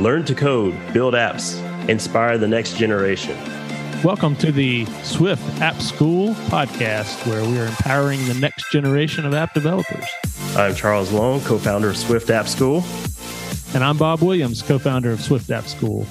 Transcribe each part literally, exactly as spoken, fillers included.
Learn to code, build apps, inspire the next generation. Welcome to the Swift App School podcast, where we are empowering the next generation of app developers. I'm Charles Long, co-founder of Swift App School. And I'm Bob Williams, co-founder of Swift App School.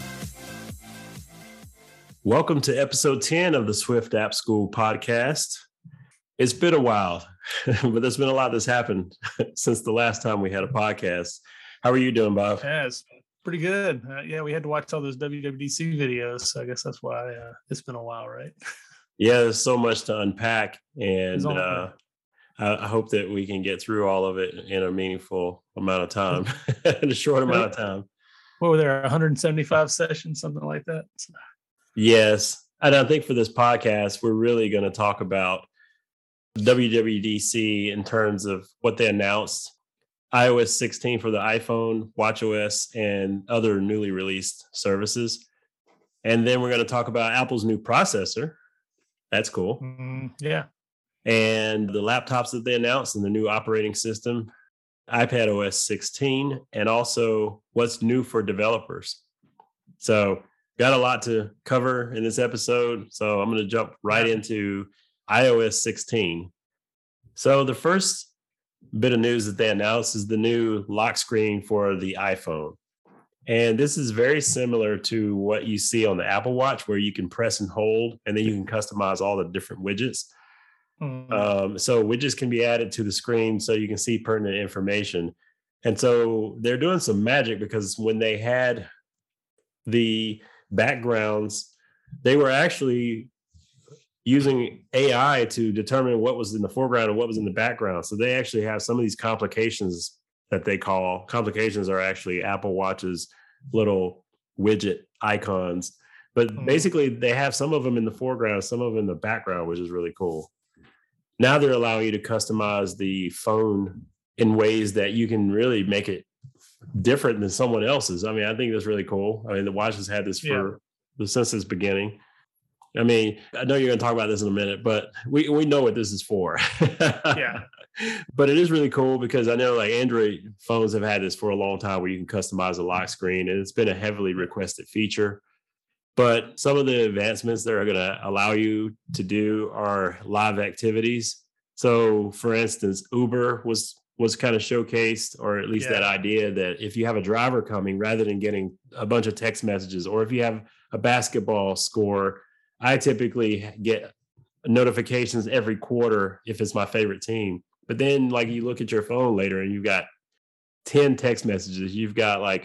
Welcome to episode ten of the Swift App School podcast. It's been a while, but there's been a lot that's happened since the last time we had a podcast. How are you doing, Bob? Yes, pretty good. Uh, yeah, we had to watch all those W W D C videos, so I guess that's why uh, it's been a while, right? Yeah, there's so much to unpack, and uh, I, I hope that we can get through all of it in a meaningful amount of time, in a short amount of time. What were there, one hundred seventy-five sessions, something like that? Yes, and I think for this podcast, we're really going to talk about W W D C in terms of what they announced. i O S sixteen for the iPhone, watchOS, and other newly released services. And then we're going to talk about Apple's new processor. That's cool. Mm, yeah. And the laptops that they announced and the new operating system, iPadOS sixteen, and also what's new for developers. So got a lot to cover in this episode. So I'm going to jump right into i O S sixteen. So the first bit of news that they announced is the new lock screen for the iPhone. And this is very similar to what you see on the Apple Watch, where you can press and hold, and then you can customize all the different widgets. Mm-hmm. Um, so widgets can be added to the screen so you can see pertinent information. And so they're doing some magic, because when they had the backgrounds, they were actually using A I to determine what was in the foreground and what was in the background. So they actually have some of these complications that they call complications are actually Apple Watch's little widget icons. But mm-hmm. basically they have some of them in the foreground, some of them in the background, which is really cool. Now they're allowing you to customize the phone in ways that you can really make it different than someone else's. I mean, I think that's really cool. I mean, the Watch has had this for yeah. since its beginning. I mean, I know you're going to talk about this in a minute, but we, we know what this is for. Yeah. But it is really cool, because I know like Android phones have had this for a long time, where you can customize a lock screen, and it's been a heavily requested feature. But some of the advancements that are going to allow you to do are live activities. So for instance, Uber was was kind of showcased, or at least yeah. that idea that if you have a driver coming, rather than getting a bunch of text messages, or if you have a basketball score, I typically get notifications every quarter if it's my favorite team. But then like you look at your phone later and you've got ten text messages. You've got like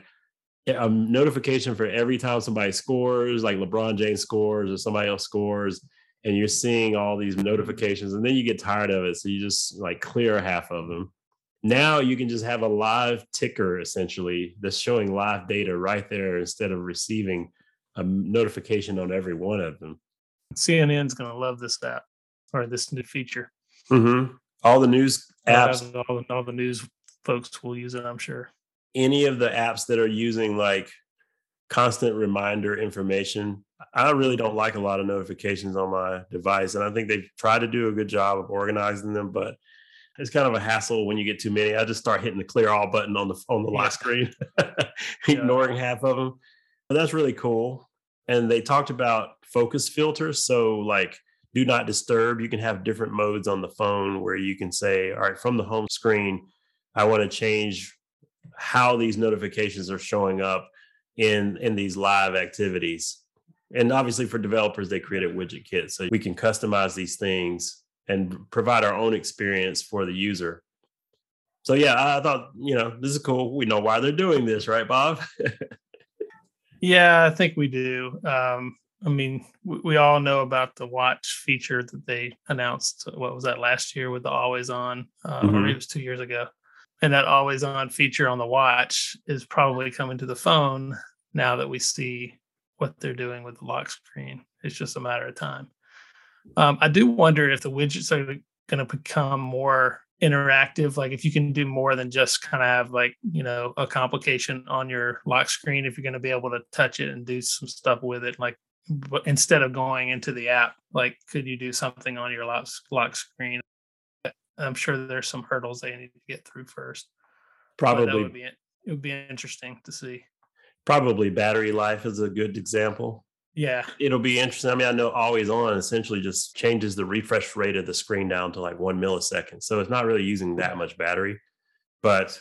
a notification for every time somebody scores, like LeBron James scores or somebody else scores, and you're seeing all these notifications, and then you get tired of it. So you just like clear half of them. Now you can just have a live ticker, essentially, that's showing live data right there, instead of receiving a notification on every one of them. C N N's going to love this app, or this new feature. Mm-hmm. All the news apps. All, all the news folks will use it, I'm sure. Any of the apps that are using like constant reminder information, I really don't like a lot of notifications on my device. And I think they've tried to do a good job of organizing them, but it's kind of a hassle when you get too many. I just start hitting the clear all button on the on the yeah. lock screen, ignoring yeah. half of them. But that's really cool. And they talked about focus filters. So like do not disturb, you can have different modes on the phone where you can say, all right, from the home screen, I want to change how these notifications are showing up in, in these live activities. And obviously for developers, they created widget kits. So we can customize these things and provide our own experience for the user. So yeah, I thought, you know, this is cool. We know why they're doing this, right, Bob? Yeah, I think we do. Um, I mean, we, we all know about the watch feature that they announced. What was that, last year with the always on, uh, mm-hmm. or maybe it was two years ago. And that always on feature on the watch is probably coming to the phone now that we see what they're doing with the lock screen. It's just a matter of time. Um, I do wonder if the widgets are going to become more interactive, like if you can do more than just kind of have like, you know, a complication on your lock screen, if you're going to be able to touch it and do some stuff with it, like but instead of going into the app, like could you do something on your lock, lock screen? I'm sure there's some hurdles they need to get through first. Probably But that would be it would be interesting to see. Probably battery life is a good example. Yeah. It'll be interesting. I mean, I know always on essentially just changes the refresh rate of the screen down to like one millisecond. So it's not really using that much battery. But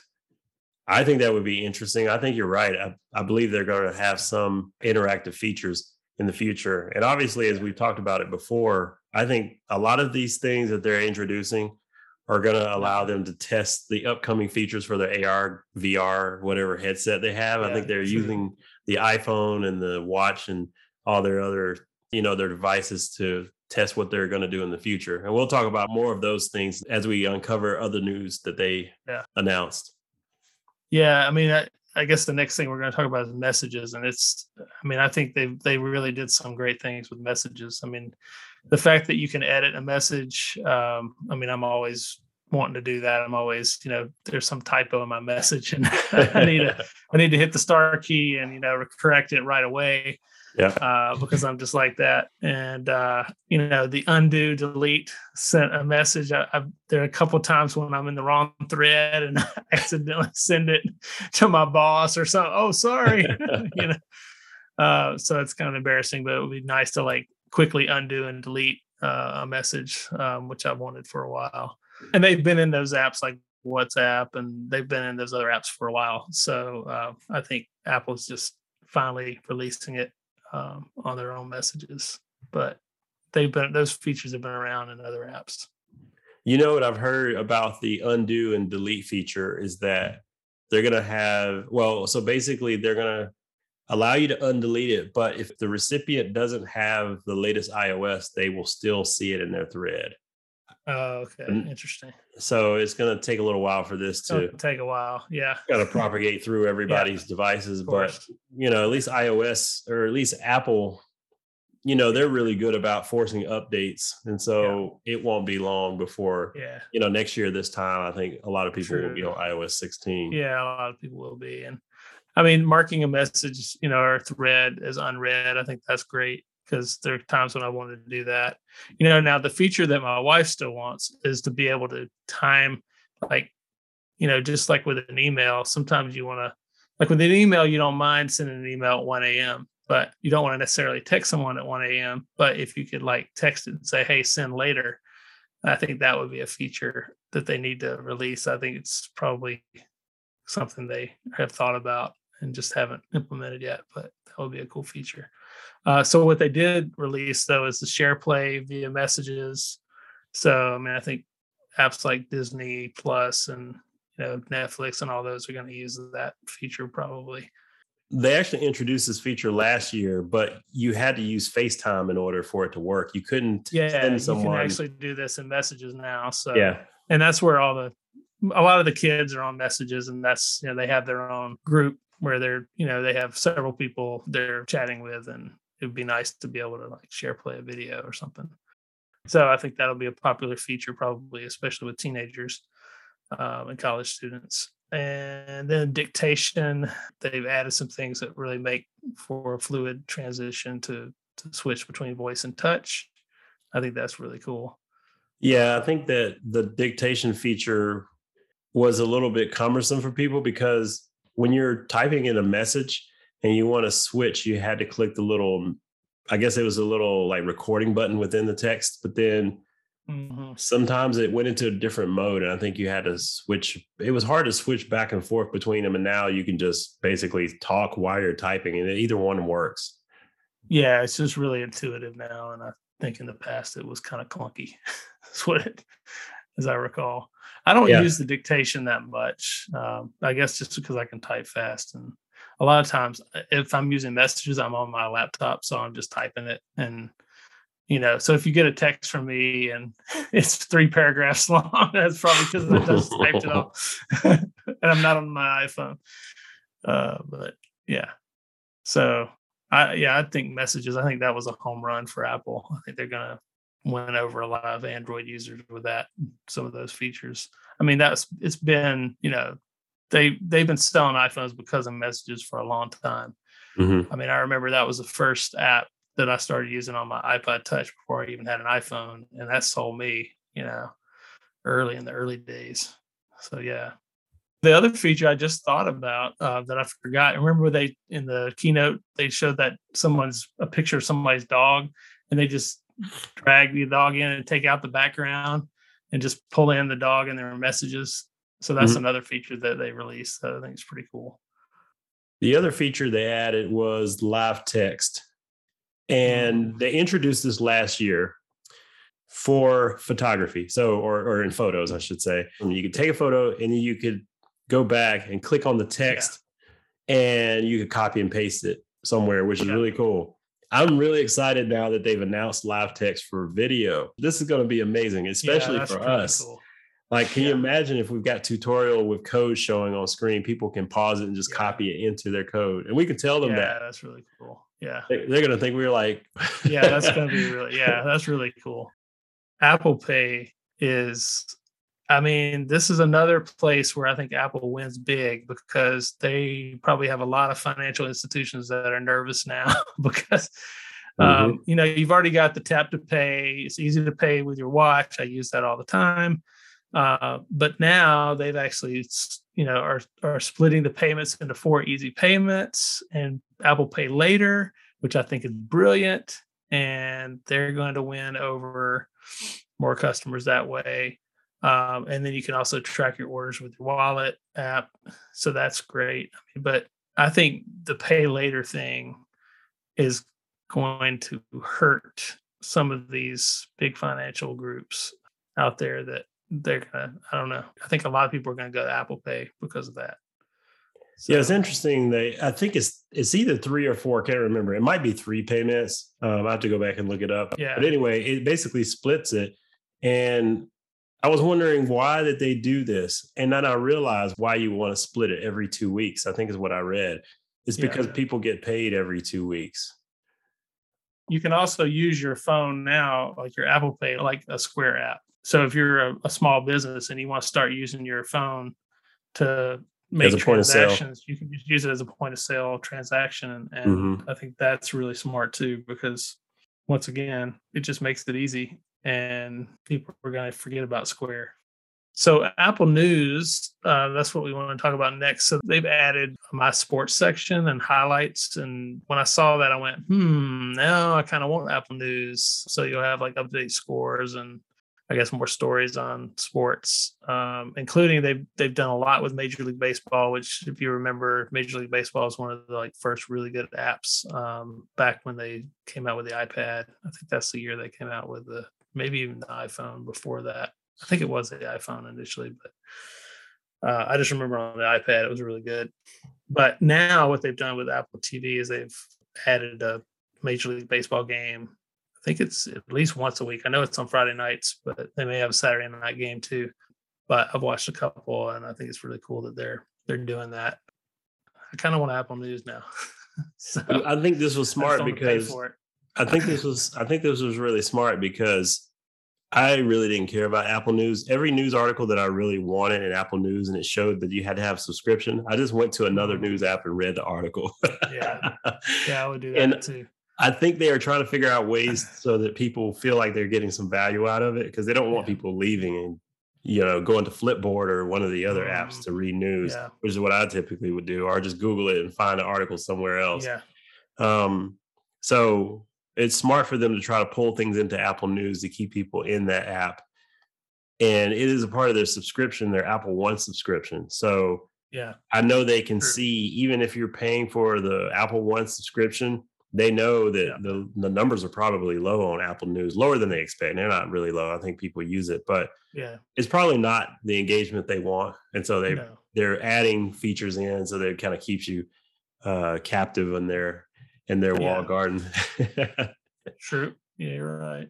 I think that would be interesting. I think you're right. I, I believe they're going to have some interactive features in the future. And obviously, as we've talked about it before, I think a lot of these things that they're introducing are going to allow them to test the upcoming features for their A R, V R, whatever headset they have. I Yeah, think they're true. using the iPhone and the watch and all their other, you know, their devices to test what they're going to do in the future. And we'll talk about more of those things as we uncover other news that they Yeah. announced. Yeah, I mean, I, I guess the next thing we're going to talk about is messages, and it's, I mean, I think they they really did some great things with messages. I mean, the fact that you can edit a message, um, I mean, I'm always wanting to do that. I'm always, you know, there's some typo in my message, and I need to I need to hit the star key and you know correct it right away. Yeah. Uh, because I'm just like that. And, uh, you know, the undo, delete, sent a message. I, I, there are a couple of times when I'm in the wrong thread and I accidentally send it to my boss or something. Oh, sorry. you know, uh, so it's kind of embarrassing, but it would be nice to like quickly undo and delete uh, a message, um, which I've wanted for a while. And they've been in those apps like WhatsApp, and they've been in those other apps for a while. So uh, I think Apple's just finally releasing it um, on their own messages, but they've been those features have been around in other apps. You know what I've heard about the undo and delete feature is that they're going to have, well, so basically they're going to allow you to undelete it, but if the recipient doesn't have the latest iOS, they will still see it in their thread. Oh, okay. And interesting. So it's going to take a little while for this to It'll take a while. Yeah. kind of propagate through everybody's yeah, devices. But, you know, at least iOS or at least Apple, you know, they're really good about forcing updates. And so yeah. it won't be long before, yeah. you know, next year, this time, I think a lot of people True. will be on iOS sixteen. Yeah, a lot of people will be. And I mean, marking a message, you know, or thread as unread, I think that's great. Because there are times when I wanted to do that. You know, now the feature that my wife still wants is to be able to time, like, you know, just like with an email, sometimes you want to, like with an email, you don't mind sending an email at one a.m., but you don't want to necessarily text someone at one a.m. But if you could like text it and say, hey, send later, I think that would be a feature that they need to release. I think it's probably something they have thought about and just haven't implemented yet, but that would be a cool feature. Uh, so what they did release though is the share play via messages. So I mean, I think apps like Disney Plus and you know Netflix and all those are going to use that feature probably. They actually introduced this feature last year, but you had to use FaceTime in order for it to work. You couldn't yeah, send someone. You can actually do this in messages now. So yeah, and that's where all the a lot of the kids are on messages, and that's you know they have their own group where they're you know they have several people they're chatting with, and it would be nice to be able to like share play a video or something. So I think that'll be a popular feature probably, especially with teenagers um, and college students. And then dictation, they've added some things that really make for a fluid transition to, to switch between voice and touch. I think that's really cool. Yeah, I think that the dictation feature was a little bit cumbersome for people because when you're typing in a message, and you want to switch, you had to click the little, I guess it was a little like recording button within the text, but then mm-hmm. sometimes it went into a different mode. And I think you had to switch. It was hard to switch back and forth between them. And now you can just basically talk while you're typing and either one works. Yeah, it's just really intuitive now. And I think in the past it was kind of clunky. That's what it, as I recall. I don't yeah. use the dictation that much. Um, I guess just because I can type fast, and a lot of times if I'm using messages, I'm on my laptop, so I'm just typing it. And, you know, so if you get a text from me and it's three paragraphs long, that's probably because I just typed it all and I'm not on my iPhone. Uh, but yeah, so I, yeah, I think messages, I think that was a home run for Apple. I think they're going to win over a lot of Android users with that, some of those features. I mean, that's, it's been, you know, They they've been selling iPhones because of messages for a long time. Mm-hmm. I mean, I remember that was the first app that I started using on my iPod Touch before I even had an iPhone, and that sold me, you know, early in the early days. So yeah, The other feature I just thought about uh, that I forgot. Remember they in the keynote they showed that someone's a picture of somebody's dog, and they just drag the dog in and take out the background and just pull in the dog and their messages. So that's Mhm. another feature that they released that I think is pretty cool. The other feature they added was live text. And Mm. they introduced this last year for photography. So, or, or in photos, I should say. And you could take a photo and then you could go back and click on the text and you could copy and paste it somewhere, which is Yeah. really cool. I'm really excited now that they've announced live text for video. This is going to be amazing, Yeah, especially that's for pretty us. cool. Like, can you Yeah. imagine if we've got tutorial with code showing on screen, people can pause it and just Yeah. copy it into their code. And we can tell them Yeah, that. that's really cool. Yeah. They- They're going to think we're like, Yeah, that's gonna be really yeah, that's really cool. Apple Pay is I mean, this is another place where I think Apple wins big because they probably have a lot of financial institutions that are nervous now because Mhm. um, you know, you've already got the tap to pay. It's easy to pay with your watch. I use that all the time. Uh, but now they've actually, s- you know, are are splitting the payments into four easy payments and Apple Pay Later, which I think is brilliant. And they're going to win over more customers that way. Um, and then you can also track your orders with your wallet app. So that's great. I mean, but I think the pay later thing is going to hurt some of these big financial groups out there that they're gonna I don't know. I think a lot of people are gonna go to Apple Pay because of that. Yeah, it's So interesting. They, I think it's it's either three or four. I can't remember. It might be three payments. Um, I have to go back and look it up. But yeah. anyway, it basically splits it. And I was wondering why did they do this, and then I realized why you want to split it every two weeks. I think is what I read. It's Yeah. because people get paid every two weeks. You can also use your phone now, like your Apple Pay, like a Square app. So if you're a, a small business and you want to start using your phone to As make a point of sale. transactions, you can just use it as a point of sale transaction. And, and Hmm. I think that's really smart too, because once again, it just makes it easy and people are going to forget about Square. So Apple News, uh, that's what we want to talk about next. So they've added my sports section and highlights. And when I saw that, I went, hmm, now I kind of want Apple News. So you'll have like update scores and I guess more stories on sports, um, including they've they've done a lot with Major League Baseball, which if you remember, Major League Baseball is one of the like first really good apps um, back when they came out with the iPad. I think that's the year they came out with the maybe even the iPhone before that. I think it was the iPhone initially, but uh, I just remember on the iPad it was really good. But now what they've done with Apple T V is they've added a Major League Baseball game. I think it's at least once a week. I know it's on Friday nights, but they may have a Saturday night game too. But I've watched a couple, and I think it's really cool that they're they're doing that. I kind of want Apple News now, so I think this was I just smart don't want to pay because for it. I think this was I think this was really smart because I really didn't care about Apple News. Every news article that I really wanted in Apple News and it showed that you had to have subscription, I just went to another Mm, news app and read the article. yeah, yeah, I would do that And too. I think they are trying to figure out ways so that people feel like they're getting some value out of it because they don't want Yeah, people leaving and you know going to Flipboard or one of the other apps mm, to read news, yeah, which is what I typically would do, or just Google it and find an article somewhere else. yeah, Um, so it's smart for them to try to pull things into Apple News to keep people in that app. And it is a part of their subscription, their Apple One subscription. So yeah. I know they can True. see, even if you're paying for the Apple One subscription, they know that Yeah, the, the numbers are probably low on Apple News, lower than they expect. They're not really low. I think people use it, but yeah. it's probably not the engagement they want. And so they No, they're adding features in so that it kind of keeps you uh captive in their in their wall yeah. garden. True. Yeah, you're right.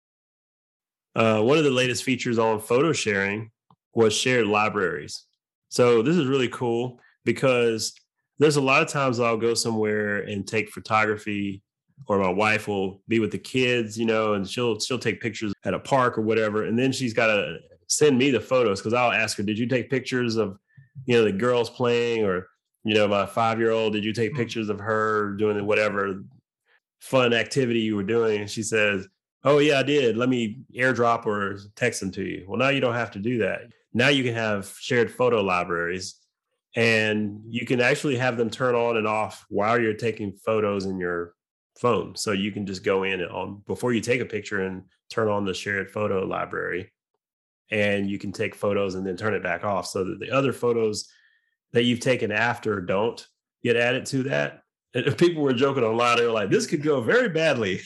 Uh, one of the latest features on photo sharing was shared libraries. So this is really cool because there's a lot of times I'll go somewhere and take photography, or my wife will be with the kids, you know, and she'll she'll take pictures at a park or whatever, and then she's got to send me the photos because I'll ask her, "Did you take pictures of, you know, the girls playing, or you know, my five year old? Did you take Mm, pictures of her doing whatever fun activity you were doing?" And she says, "Oh yeah, I did. Let me airdrop or text them to you." Well, now you don't have to do that. Now you can have shared photo libraries and you can actually have them turn on and off while you're taking photos in your phone. So you can just go in and on before you take a picture and turn on the shared photo library, and you can take photos and then turn it back off so that the other photos that you've taken after don't get added to that. And people were joking online. They were like, this could go very badly.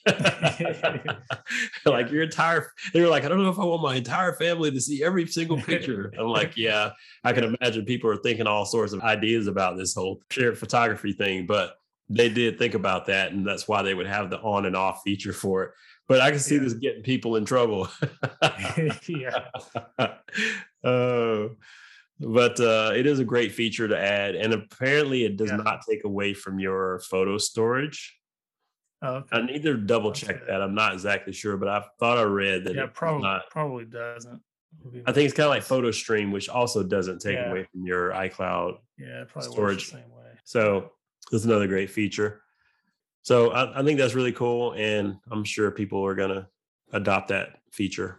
Like your entire, they were like, I don't know if I want my entire family to see every single picture. I'm like, yeah, I can imagine people are thinking all sorts of ideas about this whole shared photography thing, but they did think about that. And that's why they would have the on and off feature for it. But I can see yeah. this getting people in trouble. Yeah. Uh, but uh, it is a great feature to add. And apparently it does yeah. not take away from your photo storage. Oh, okay. I need to double That's check good. that. I'm not exactly sure, but I thought I read that Yeah, it probably not. probably doesn't. I think it's kind of like PhotoStream, which also doesn't take Yeah. away from your iCloud Yeah, it probably storage. works the same way. So that's another great feature. So I, I think that's really cool, and I'm sure people are going to adopt that feature.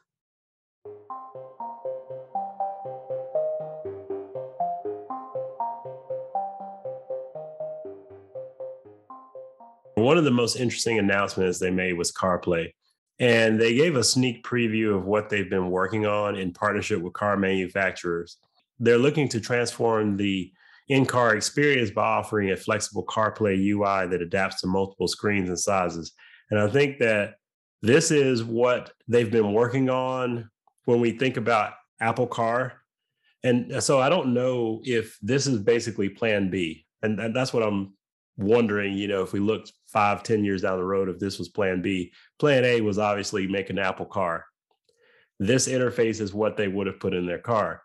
One of the most interesting announcements they made was CarPlay, and they gave a sneak preview of what they've been working on in partnership with car manufacturers. They're looking to transform the in-car experience by offering a flexible CarPlay U I that adapts to multiple screens and sizes. And I think that this is what they've been working on when we think about Apple Car. And so I don't know if this is basically plan B. And, and that's what I'm wondering, you know, if we looked five, ten years down the road, if this was plan B. Plan A was obviously make an Apple Car. This interface is what they would have put in their car.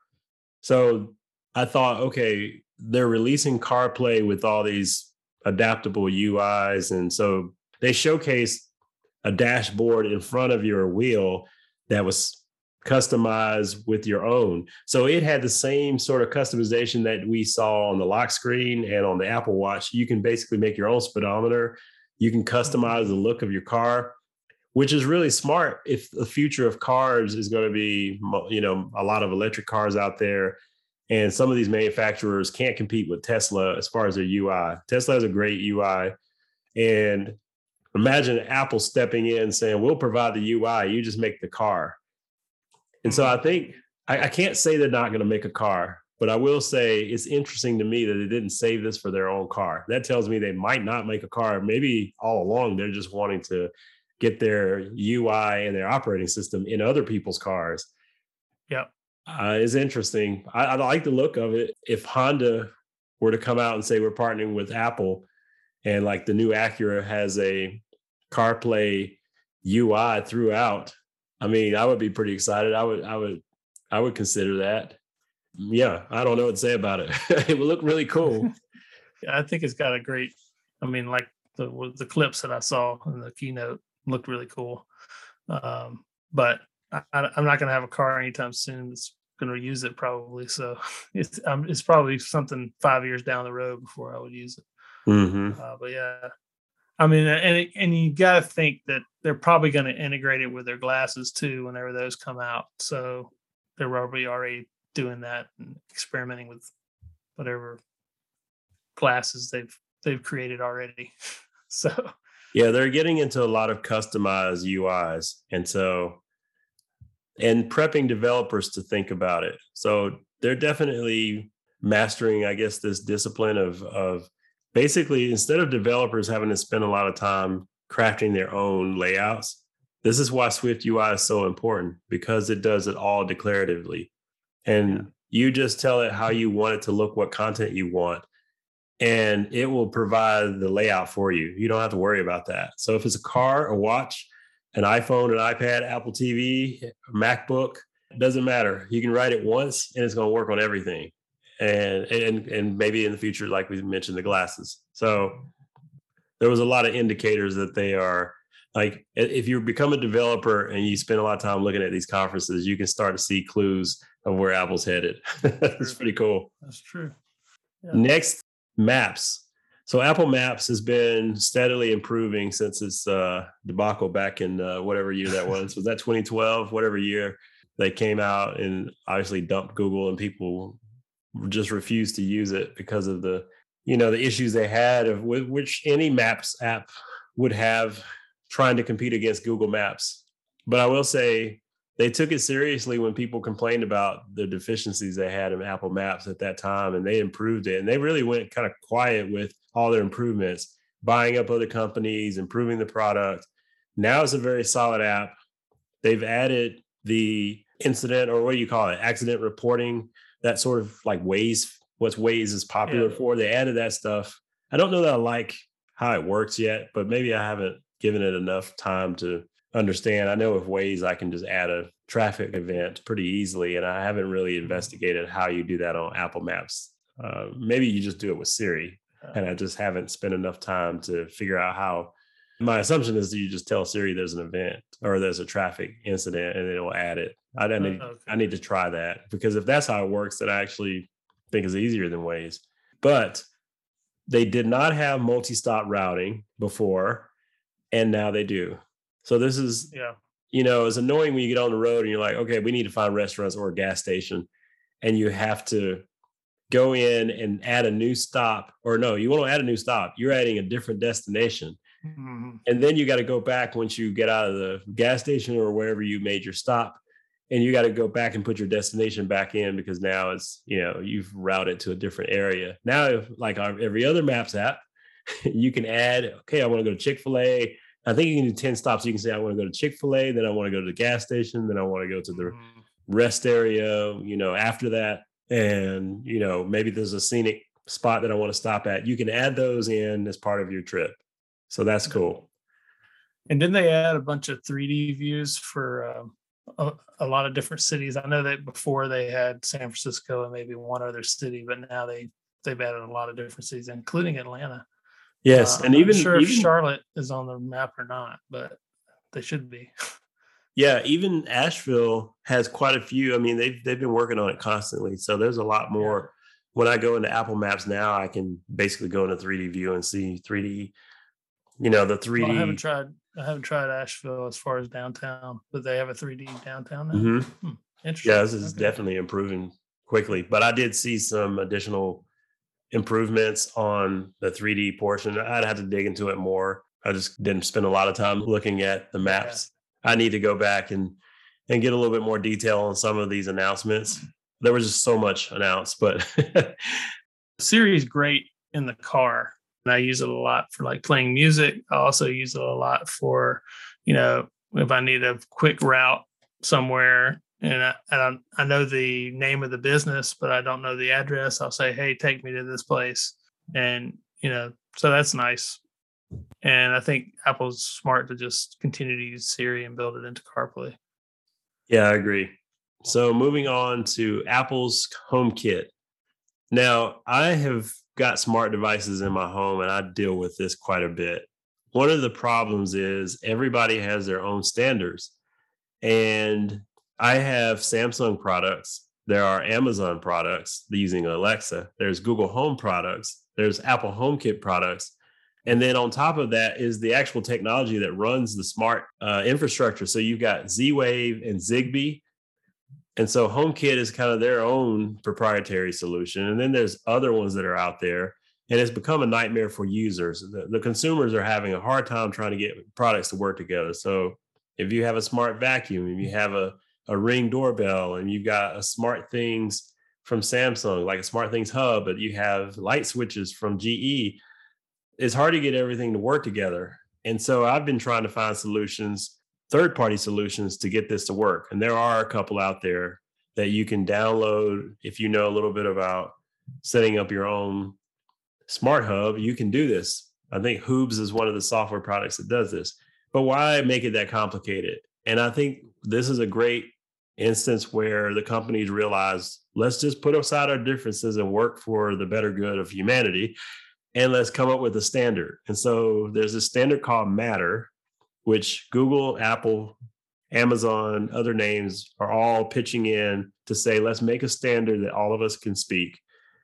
So I thought, okay, they're releasing CarPlay with all these adaptable U Is. And so they showcased a dashboard in front of your wheel that was customized with your own. So it had the same sort of customization that we saw on the lock screen and on the Apple Watch. You can basically make your own speedometer. You can customize the look of your car, which is really smart if the future of cars is going to be, you know, a lot of electric cars out there. And some of these manufacturers can't compete with Tesla as far as their U I. Tesla has a great U I. And imagine Apple stepping in and saying, we'll provide the U I, you just make the car. And so I think, I, I can't say they're not going to make a car, but I will say it's interesting to me that they didn't save this for their own car. That tells me they might not make a car. Maybe all along they're just wanting to get their U I and their operating system in other people's cars. Yep. Uh, it's interesting. I, I like the look of it. If Honda were to come out and say we're partnering with Apple, and like the new Acura has a CarPlay U I throughout, I mean, I would be pretty excited. I would, I would, I would consider that. Yeah, I don't know what to say about it. It would look really cool. Yeah, I think it's got a great. I mean, like the the clips that I saw in the keynote looked really cool. Um, but I, I'm not going to have a car anytime soon that's going to use it probably. So it's um, it's probably something five years down the road before I would use it. Mm-hmm. Uh, but yeah, I mean, and it, and you got to think that they're probably going to integrate it with their glasses too whenever those come out. So they're probably already doing that and experimenting with whatever glasses they've they've created already. So yeah, they're getting into a lot of customized U Is, and so and prepping developers to think about it. So they're definitely mastering, I guess, this discipline of of basically, instead of developers having to spend a lot of time crafting their own layouts, this is why Swift U I is so important, because it does it all declaratively. And yeah. you just tell it how you want it to look, what content you want, and it will provide the layout for you. You don't have to worry about that. So if it's a car, a watch, an iPhone, an iPad, Apple T V, MacBook, it doesn't matter. You can write it once and it's going to work on everything. And, and and maybe in the future, like we mentioned, the glasses. So there was a lot of indicators that they are like, if you become a developer and you spend a lot of time looking at these conferences, you can start to see clues of where Apple's headed. It's pretty cool. That's true. Yeah. Next, Maps. So Apple Maps has been steadily improving since its uh, debacle back in uh, whatever year that was. Was that twenty twelve? Whatever year they came out and obviously dumped Google and people just refused to use it because of the, you know, the issues they had of which any Maps app would have trying to compete against Google Maps. But I will say they took it seriously when people complained about the deficiencies they had in Apple Maps at that time, and they improved it. And they really went kind of quiet with all their improvements, buying up other companies, improving the product. Now it's a very solid app. They've added the incident, or what do you call it, accident reporting, that sort of like Waze, what's Waze is popular yeah. for. They added that stuff. I don't know that I like how it works yet, but maybe I haven't given it enough time to understand. I know with Waze, I can just add a traffic event pretty easily, and I haven't really investigated how you do that on Apple Maps. Uh, maybe you just do it with Siri, and I just haven't spent enough time to figure out how. My assumption is that you just tell Siri there's an event or there's a traffic incident, and it'll add it. I, I need, okay. I need to try that, because if that's how it works, then I actually think it's easier than Waze. But they did not have multi-stop routing before, and now they do. So this is, yeah. you know, it's annoying when you get on the road and you're like, okay, we need to find restaurants or a gas station, and you have to go in and add a new stop, or no, you want to add a new stop. You're adding a different destination. Mm-hmm. And then you got to go back once you get out of the gas station or wherever you made your stop, and you got to go back and put your destination back in, because now it's, you know, you've routed to a different area. Now, if, like our, every other Maps app, you can add, okay, I want to go to Chick-fil-A. I think you can do ten stops. You can say, I want to go to Chick-fil-A, then I want to go to the gas station, then I want to go to the mm-hmm. rest area, you know, after that. And, you know, maybe there's a scenic spot that I want to stop at. You can add those in as part of your trip. So that's cool. And didn't they add a bunch of three D views for um, a, a lot of different cities? I know that before they had San Francisco and maybe one other city, but now they, they've added a lot of different cities, including Atlanta. Yes. Uh, and I'm even not sure even, if Charlotte is on the map or not, but they should be. Yeah. Even Asheville has quite a few. I mean, they've, they've been working on it constantly. So there's a lot more. Yeah. When I go into Apple Maps now, I can basically go into three D view and see three D. You know, the three D. Well, I haven't tried. I haven't tried Asheville as far as downtown, but they have a three D downtown now. Mm-hmm. Hmm, interesting. Yeah, this is okay. Definitely improving quickly. But I did see some additional improvements on the three D portion. I'd have to dig into it more. I just didn't spend a lot of time looking at the maps. Yeah. I need to go back and and get a little bit more detail on some of these announcements. There was just so much announced, but Siri is great in the car. And I use it a lot for like playing music. I also use it a lot for, you know, if I need a quick route somewhere and I, and I know the name of the business, but I don't know the address, I'll say, hey, take me to this place. And, you know, so that's nice. And I think Apple's smart to just continue to use Siri and build it into CarPlay. Yeah, I agree. So moving on to Apple's HomeKit. Now, I have got smart devices in my home, and I deal with this quite a bit. One of the problems is everybody has their own standards. And I have Samsung products. There are Amazon products using Alexa. There's Google Home products. There's Apple HomeKit products. And then on top of that is the actual technology that runs the smart uh, infrastructure. So you've got Z-Wave and Zigbee. And so HomeKit is kind of their own proprietary solution. And then there's other ones that are out there. And it's become a nightmare for users. The, the consumers are having a hard time trying to get products to work together. So if you have a smart vacuum, if you have a, a Ring doorbell, and you've got a Smart Things from Samsung, like a Smart Things Hub, but you have light switches from G E, it's hard to get everything to work together. And so I've been trying to find solutions, third-party solutions, to get this to work. And there are a couple out there that you can download. If you know a little bit about setting up your own smart hub, you can do this. I think Hoobs is one of the software products that does this. But why make it that complicated? And I think this is a great instance where the companies realize, let's just put aside our differences and work for the better good of humanity. And let's come up with a standard. And so there's a standard called Matter, which Google, Apple, Amazon, other names are all pitching in to say, let's make a standard that all of us can speak.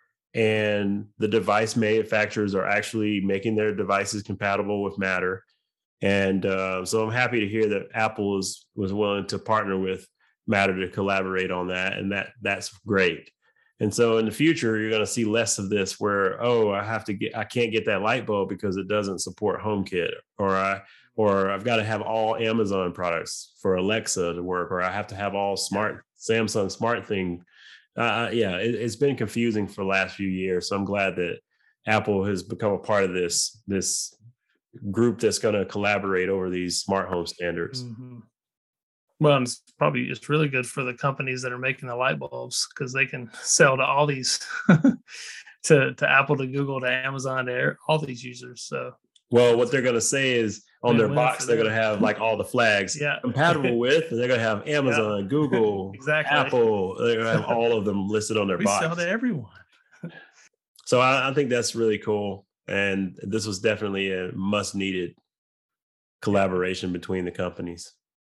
And the device manufacturers are actually making their devices compatible with Matter. And uh, so I'm happy to hear that Apple is, was willing to partner with Matter to collaborate on that. And that that's great. And so in the future, you're going to see less of this where, oh, I have to get, I can't get that light bulb because it doesn't support HomeKit, or I, or I've got to have all Amazon products for Alexa to work, or I have to have all smart Samsung smart thing. Uh, yeah, it, it's been confusing for the last few years. So I'm glad that Apple has become a part of this, this group that's going to collaborate over these smart home standards. Mm-hmm. Well, and it's probably it's really good for the companies that are making the light bulbs, because they can sell to all these to to Apple, to Google, to Amazon, to all these users. So, well, what they're going to say is on their win-win box, for they're them. going to have like all the flags Yeah. compatible with, and they're going to have Amazon, Yeah. Google, Exactly. Apple. They're going to have all of them listed on their We box. sell to everyone. So I, I think that's really cool. And this was definitely a must needed collaboration between the companies.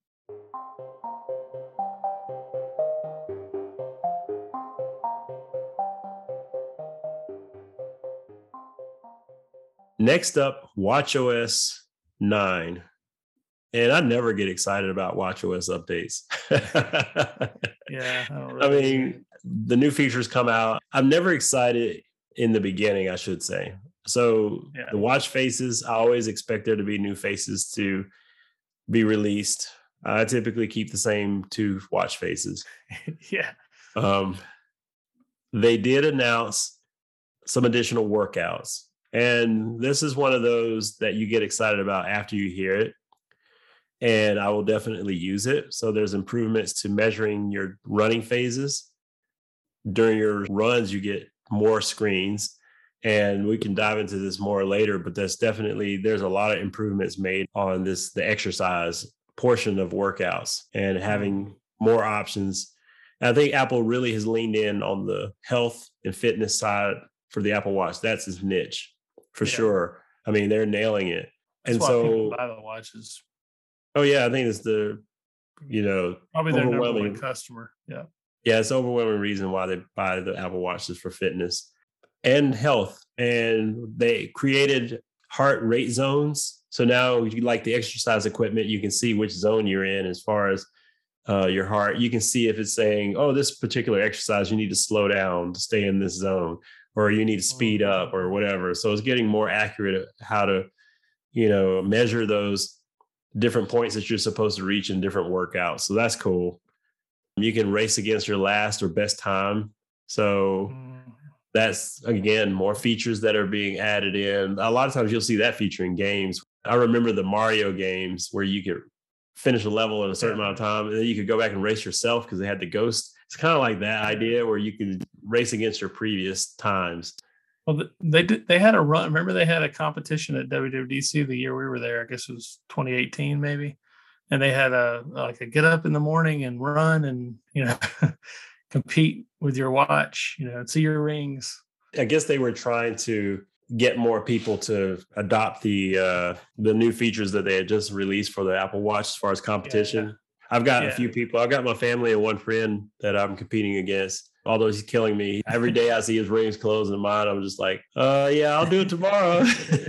Next up, watchOS nine. And I never get excited about watchOS updates. Yeah. I, don't I really mean, the new features come out. I'm never excited in the beginning, I should say. So Yeah. the watch faces, I always expect there to be new faces to be released. I typically keep the same two watch faces. Yeah. Um, they did announce some additional workouts. And this is one of those that you get excited about after you hear it. And I will definitely use it. So there's improvements to measuring your running phases. During your runs, you get more screens. And we can dive into this more later, but that's definitely, there's a lot of improvements made on this, the exercise portion of workouts, and having more options. And I think Apple really has leaned in on the health and fitness side for the Apple Watch. That's his niche for Yeah. sure. I mean, they're nailing it. That's and why so, people buy the watches. Oh yeah, I think it's the, you know, Probably their number overwhelming one customer. Yeah. Yeah, it's the overwhelming reason why they buy the Apple Watches for fitness and health. And they created heart rate zones. So now you like the exercise equipment, you can see which zone you're in as far as uh, your heart. You can see if it's saying, oh, this particular exercise, you need to slow down to stay in this zone, or you need to speed up or whatever. So it's getting more accurate at how to, you know, measure those different points that you're supposed to reach in different workouts. So that's cool. You can race against your last or best time. So that's, again, more features that are being added in. A lot of times you'll see that feature in games. I remember the Mario games where you could finish a level in a certain amount of time, and then you could go back and race yourself because they had the ghost. It's kind of like that idea where you could race against your previous times. Well, they did. They had a run. Remember, they had a competition at W W D C the year we were there. I guess it was twenty eighteen, maybe. And they had a like a get up in the morning and run and, you know, compete with your watch, you know, see your rings. I guess they were trying to get more people to adopt the uh, the new features that they had just released for the Apple Watch as far as competition. Yeah. I've got yeah. a few people. I've got my family and one friend that I'm competing against. Although he's killing me. Every day I see his rings close in mine, I'm just like, uh, yeah, I'll do it tomorrow.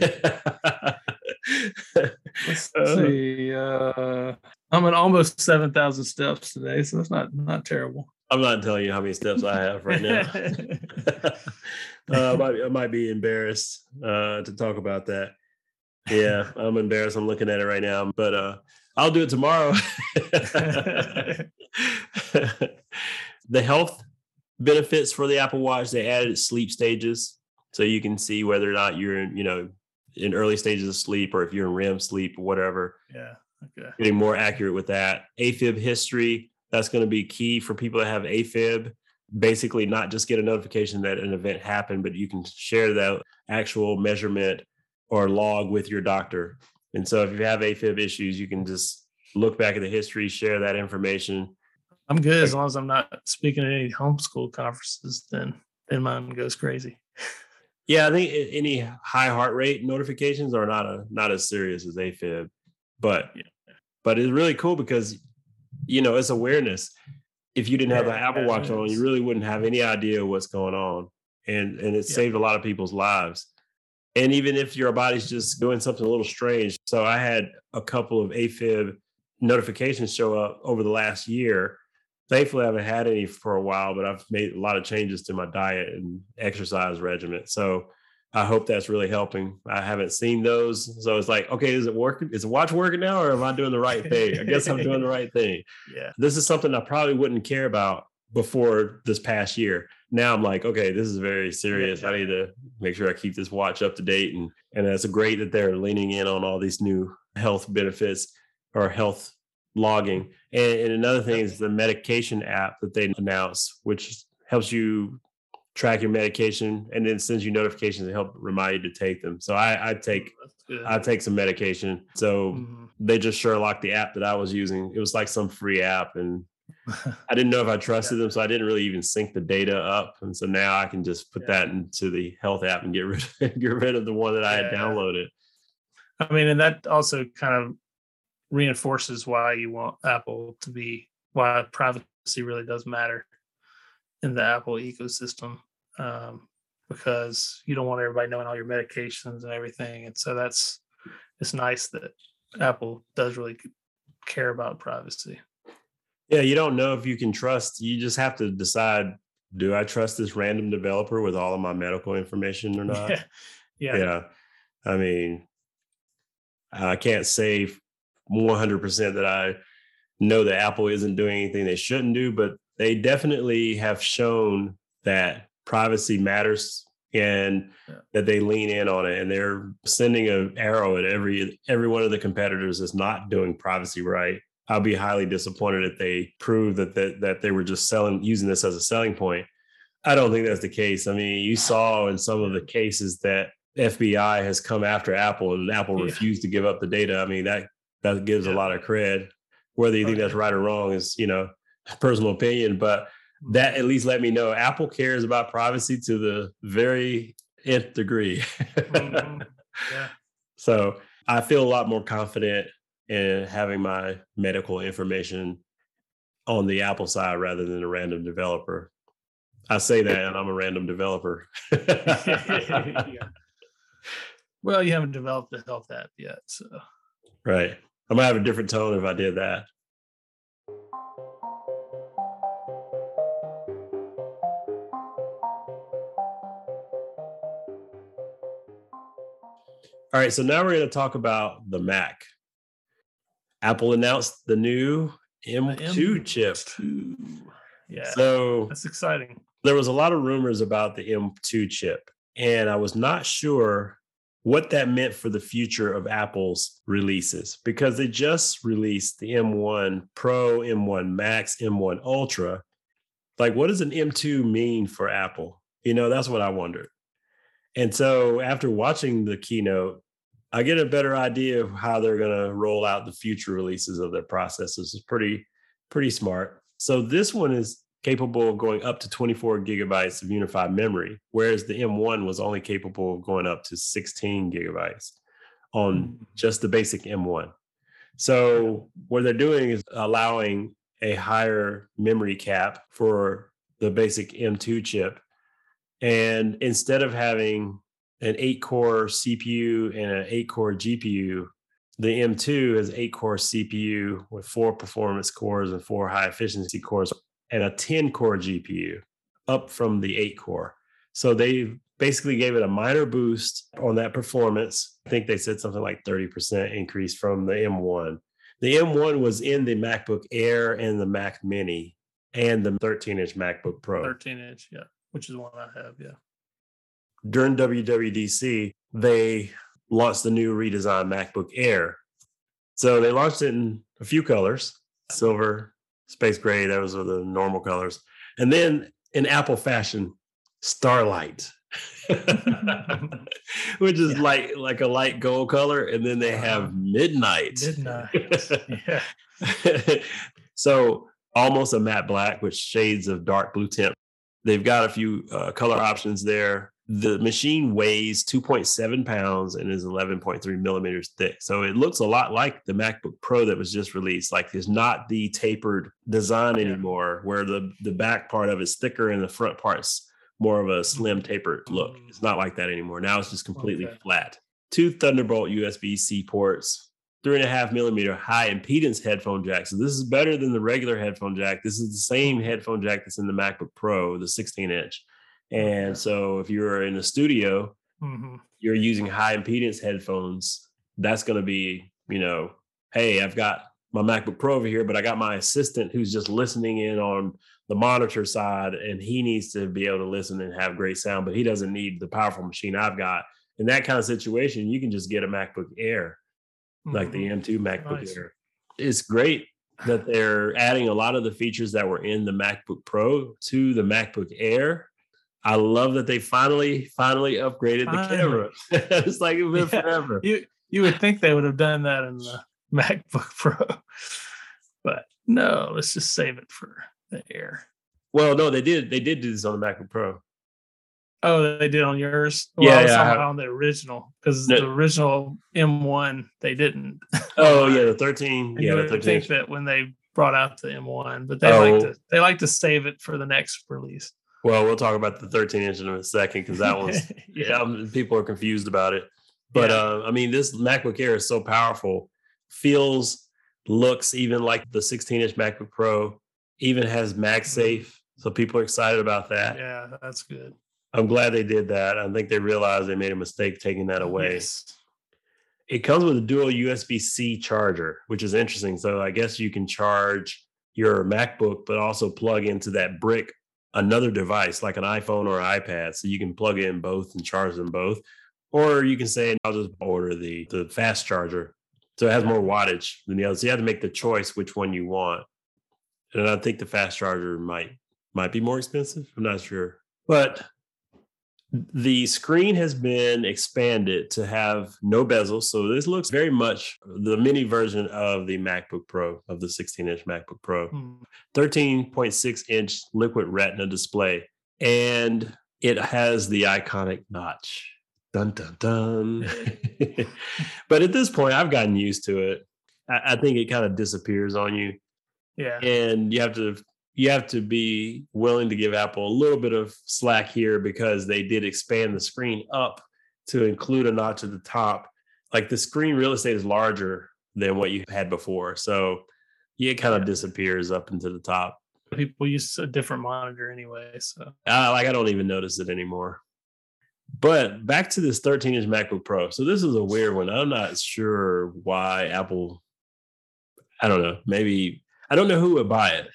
Let's see. Uh, I'm at almost seven thousand steps today, so that's not not terrible. I'm not telling you how many steps I have right now. uh, I, might, I might be embarrassed uh, to talk about that. Yeah, I'm embarrassed. I'm looking at it right now, but uh, I'll do it tomorrow. The health benefits for the Apple Watch, they added sleep stages, so you can see whether or not you're in, you know, in early stages of sleep, or if you're in R E M sleep or whatever. Yeah. Okay. Getting more accurate with that. AFib history, that's going to be key for people that have AFib. Basically, not just get a notification that an event happened, but you can share that actual measurement or log with your doctor. And so if you have AFib issues, you can just look back at the history, share that information. I'm good as long as I'm not speaking at any homeschool conferences, then then mine goes crazy. Yeah, I think any high heart rate notifications are not a not as serious as AFib, but yeah. but it's really cool because, you know, it's awareness. If you didn't have the Apple Watch on, you really wouldn't have any idea what's going on, and and it yeah. saved a lot of people's lives. And even if your body's just doing something a little strange, so I had a couple of AFib notifications show up over the last year. Thankfully, I haven't had any for a while, but I've made a lot of changes to my diet and exercise regimen. So I hope that's really helping. I haven't seen those. So it's like, okay, is it working? Is the watch working now, or am I doing the right thing? I guess I'm doing the right thing. Yeah. This is something I probably wouldn't care about before this past year. Now I'm like, okay, this is very serious. I need to make sure I keep this watch up to date. And and it's great that they're leaning in on all these new health benefits or health logging. And, and another thing is the medication app that they announced, which helps you track your medication and then sends you notifications to help remind you to take them. So I, I take I take some medication. So mm-hmm. they just Sherlock the app that I was using. It was like some free app, and I didn't know if I trusted yeah. them, so I didn't really even sync the data up. And so now I can just put yeah. that into the health app and get rid of, get rid of the one that I had yeah. downloaded. I mean, and that also kind of reinforces why you want Apple to be, why privacy really does matter in the Apple ecosystem, um, because you don't want everybody knowing all your medications and everything. And so that's, it's nice that Apple does really care about privacy. Yeah, you don't know if you can trust. You just have to decide, do I trust this random developer with all of my medical information or not? Yeah. Yeah. yeah. I mean, I can't say one hundred percent that I know that Apple isn't doing anything they shouldn't do, but they definitely have shown that privacy matters and yeah. that they lean in on it. And they're sending an arrow at every every one of the competitors that's not doing privacy right. I'll be highly disappointed if they prove that, that that they were just selling, using this as a selling point. I don't think that's the case. I mean, you saw in some of the cases that F B I has come after Apple and Apple yeah. refused to give up the data. I mean, that that gives yeah. a lot of cred. Whether you think okay. that's right or wrong is, you know, personal opinion, but that at least let me know Apple cares about privacy to the very nth degree. mm-hmm. Yeah. So I feel a lot more confident in having my medical information on the Apple side rather than a random developer. I say that and I'm a random developer. yeah. Well, you haven't developed a health app yet, so. Right. I might have a different tone if I did that. All right, so now we're going to talk about the Mac. Apple announced the new M two chip. Yeah, so that's exciting. There was a lot of rumors about the M two chip, and I was not sure what that meant for the future of Apple's releases, because they just released the M one Pro, M one Max, M one Ultra. Like, what does an M two mean for Apple? You know, that's what I wondered. And so after watching the keynote, I get a better idea of how they're going to roll out the future releases of their processors. It's pretty, pretty smart. So this one is capable of going up to twenty-four gigabytes of unified memory, whereas the M one was only capable of going up to sixteen gigabytes on just the basic M one. So what they're doing is allowing a higher memory cap for the basic M two chip. And instead of having an eight-core C P U and an eight-core G P U, the M two has eight-core C P U with four performance cores and four high-efficiency cores and a ten-core G P U, up from the eight-core. So they basically gave it a minor boost on that performance. I think they said something like thirty percent increase from the M one. The M one was in the MacBook Air and the Mac Mini and the thirteen-inch MacBook Pro. thirteen-inch, yeah, which is the one I have, yeah. During W W D C, they launched the new redesigned MacBook Air. So they launched it in a few colors, silver, space gray, those are the normal colors. And then in Apple fashion, Starlight, which is yeah. like, like a light gold color. And then they have Midnight. Midnight, yeah. So almost a matte black with shades of dark blue tint. They've got a few uh, color options there. The machine weighs two point seven pounds and is eleven point three millimeters thick. So it looks a lot like the MacBook Pro that was just released. Like, there's not the tapered design anymore, where the, the back part of it's thicker and the front part's more of a slim tapered look. It's not like that anymore. Now it's just completely okay. flat. Two Thunderbolt U S B-C ports, three and a half millimeter high impedance headphone jack. So this is better than the regular headphone jack. This is the same headphone jack that's in the MacBook Pro, the sixteen inch. And so if you're in the studio, mm-hmm. you're using high impedance headphones, that's going to be, you know, hey, I've got my MacBook Pro over here, but I got my assistant who's just listening in on the monitor side, and he needs to be able to listen and have great sound, but he doesn't need the powerful machine I've got. In that kind of situation, you can just get a MacBook Air, mm-hmm. like the M two MacBook nice. Air. It's great that they're adding a lot of the features that were in the MacBook Pro to the MacBook Air. I love that they finally, finally upgraded finally. the camera. It's like it's been yeah. forever. You, you would think they would have done that in the MacBook Pro, but no, let's just save it for the Air. Well, no, they did. They did do this on the MacBook Pro. Oh, they did on yours? Well, yeah, I was yeah. talking on the original, because no. the original M one, they didn't. Oh, yeah, the thirteen. And yeah, you the would thirteen. think that when they brought out the M one, but they oh. like to they like to save it for the next release. Well, we'll talk about the thirteen inch in a second, because that one's yeah, people are confused about it. But yeah. uh, I mean, this MacBook Air is so powerful, feels, looks even like the sixteen inch MacBook Pro, even has MagSafe. So people are excited about that. Yeah, that's good. I'm glad they did that. I think they realized they made a mistake taking that away. Yes. It comes with a dual U S B-C charger, which is interesting. So I guess you can charge your MacBook, but also plug into that brick another device like an iPhone or an iPad. So you can plug in both and charge them both. Or you can say, I'll just order the, the fast charger. So it has more wattage than the other. So you have to make the choice which one you want. And I think the fast charger might might be more expensive. I'm not sure. But the screen has been expanded to have no bezel. So this looks very much the mini version of the MacBook Pro, of the sixteen inch MacBook Pro. Hmm. thirteen point six inch liquid retina display. And it has the iconic notch. Dun, dun, dun. But at this point, I've gotten used to it. I, I think it kind of disappears on you. Yeah. And you have to you have to be willing to give Apple a little bit of slack here, because they did expand the screen up to include a notch at the top. Like the screen real estate is larger than what you had before. So yeah, it kind of yeah. disappears up into the top. People use a different monitor anyway. So uh, like I don't even notice it anymore. But back to this thirteen inch MacBook Pro. So this is a weird one. I'm not sure why Apple, I don't know, maybe, I don't know who would buy it.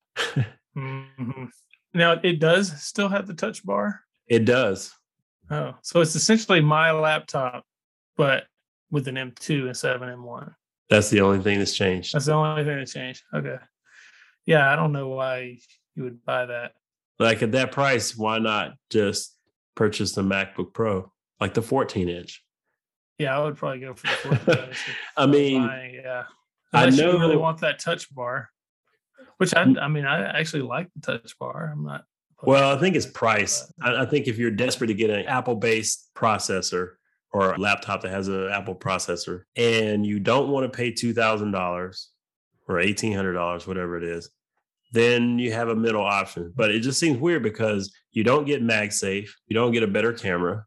Mm-hmm. Now, it does still have the touch bar? It does. Oh, so it's essentially my laptop, but with an M two instead of an M one. That's the only thing that's changed. That's the only thing that changed. Okay. Yeah, I don't know why you would buy that. Like at that price, why not just purchase the MacBook Pro, like the fourteen inch? Yeah, I would probably go for the fourteen inch. I mean, buying, yeah. Unless I know you really want that touch bar. Which I, I mean, I actually like the touch bar. I'm not. Well, I think it's price. I, I think if you're desperate to get an Apple-based processor or a laptop that has an Apple processor, and you don't want to pay two thousand dollars or eighteen hundred dollars, whatever it is, then you have a middle option. But it just seems weird because you don't get MagSafe, you don't get a better camera.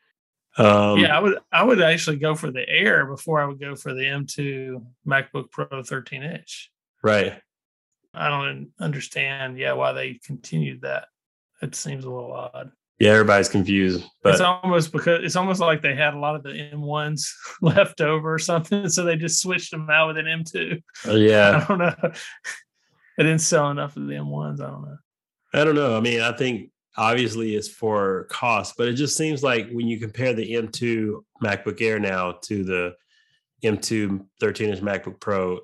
Um, yeah, I would. I would actually go for the Air before I would go for the M two MacBook Pro thirteen inch. Right. I don't understand, yeah, why they continued that. It seems a little odd. Yeah, everybody's confused. But it's almost because it's almost like they had a lot of the M ones left over or something, so they just switched them out with an M two. Uh, yeah, I don't know. They didn't sell enough of the M ones. I don't know. I don't know. I mean, I think obviously it's for cost, but it just seems like when you compare the M two MacBook Air now to the M two thirteen inch MacBook Pro,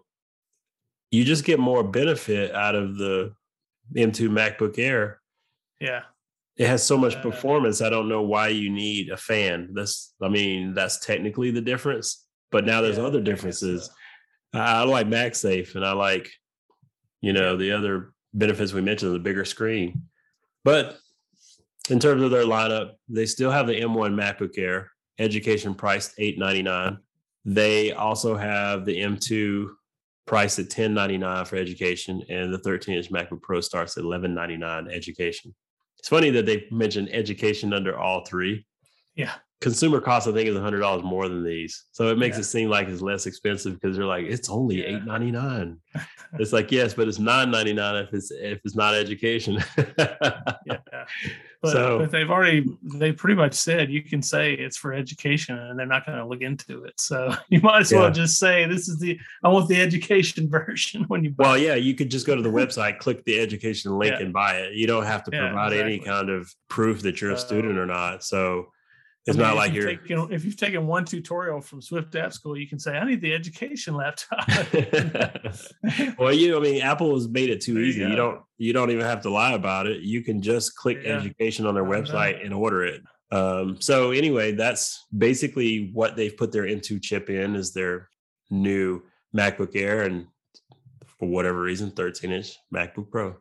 you just get more benefit out of the M two MacBook Air. Yeah. It has so much performance. I don't know why you need a fan. That's, I mean, that's technically the difference, but now there's yeah, other differences. I, so. I, I like MagSafe, and I like, you know, the other benefits we mentioned, the bigger screen. But in terms of their lineup, they still have the M one MacBook Air, education priced eight ninety-nine. They also have the M two priced at ten ninety-nine for education, and the thirteen inch MacBook Pro starts at eleven ninety-nine education. It's funny that they mentioned education under all three. Yeah. Consumer cost, I think, is a hundred dollars more than these. So it makes Yeah. it seem like it's less expensive because they're like, it's only Yeah. eight ninety-nine. It's like, yes, but it's nine ninety-nine if it's if it's not education. Yeah. But, So but they've already they pretty much said you can say it's for education and they're not going to look into it. So you might as well yeah. just say this is the I want the education version when you buy Well, it. yeah, you could just go to the website, click the education link, Yeah. and buy it. You don't have to Yeah, provide any exactly. kind of proof that you're a student or So not. So I it's mean, not if like you've you're. taken if you've taken one tutorial from Swift App School, you can say, I need the education laptop. Well, you, I mean, Apple has made it too There you easy. You go. don't, you don't even have to lie about it. You can just click Yeah. education on their I know. website and order it. Um, so anyway, that's basically what they've put their N two chip in is their new MacBook Air, and for whatever reason, thirteen inch MacBook Pro.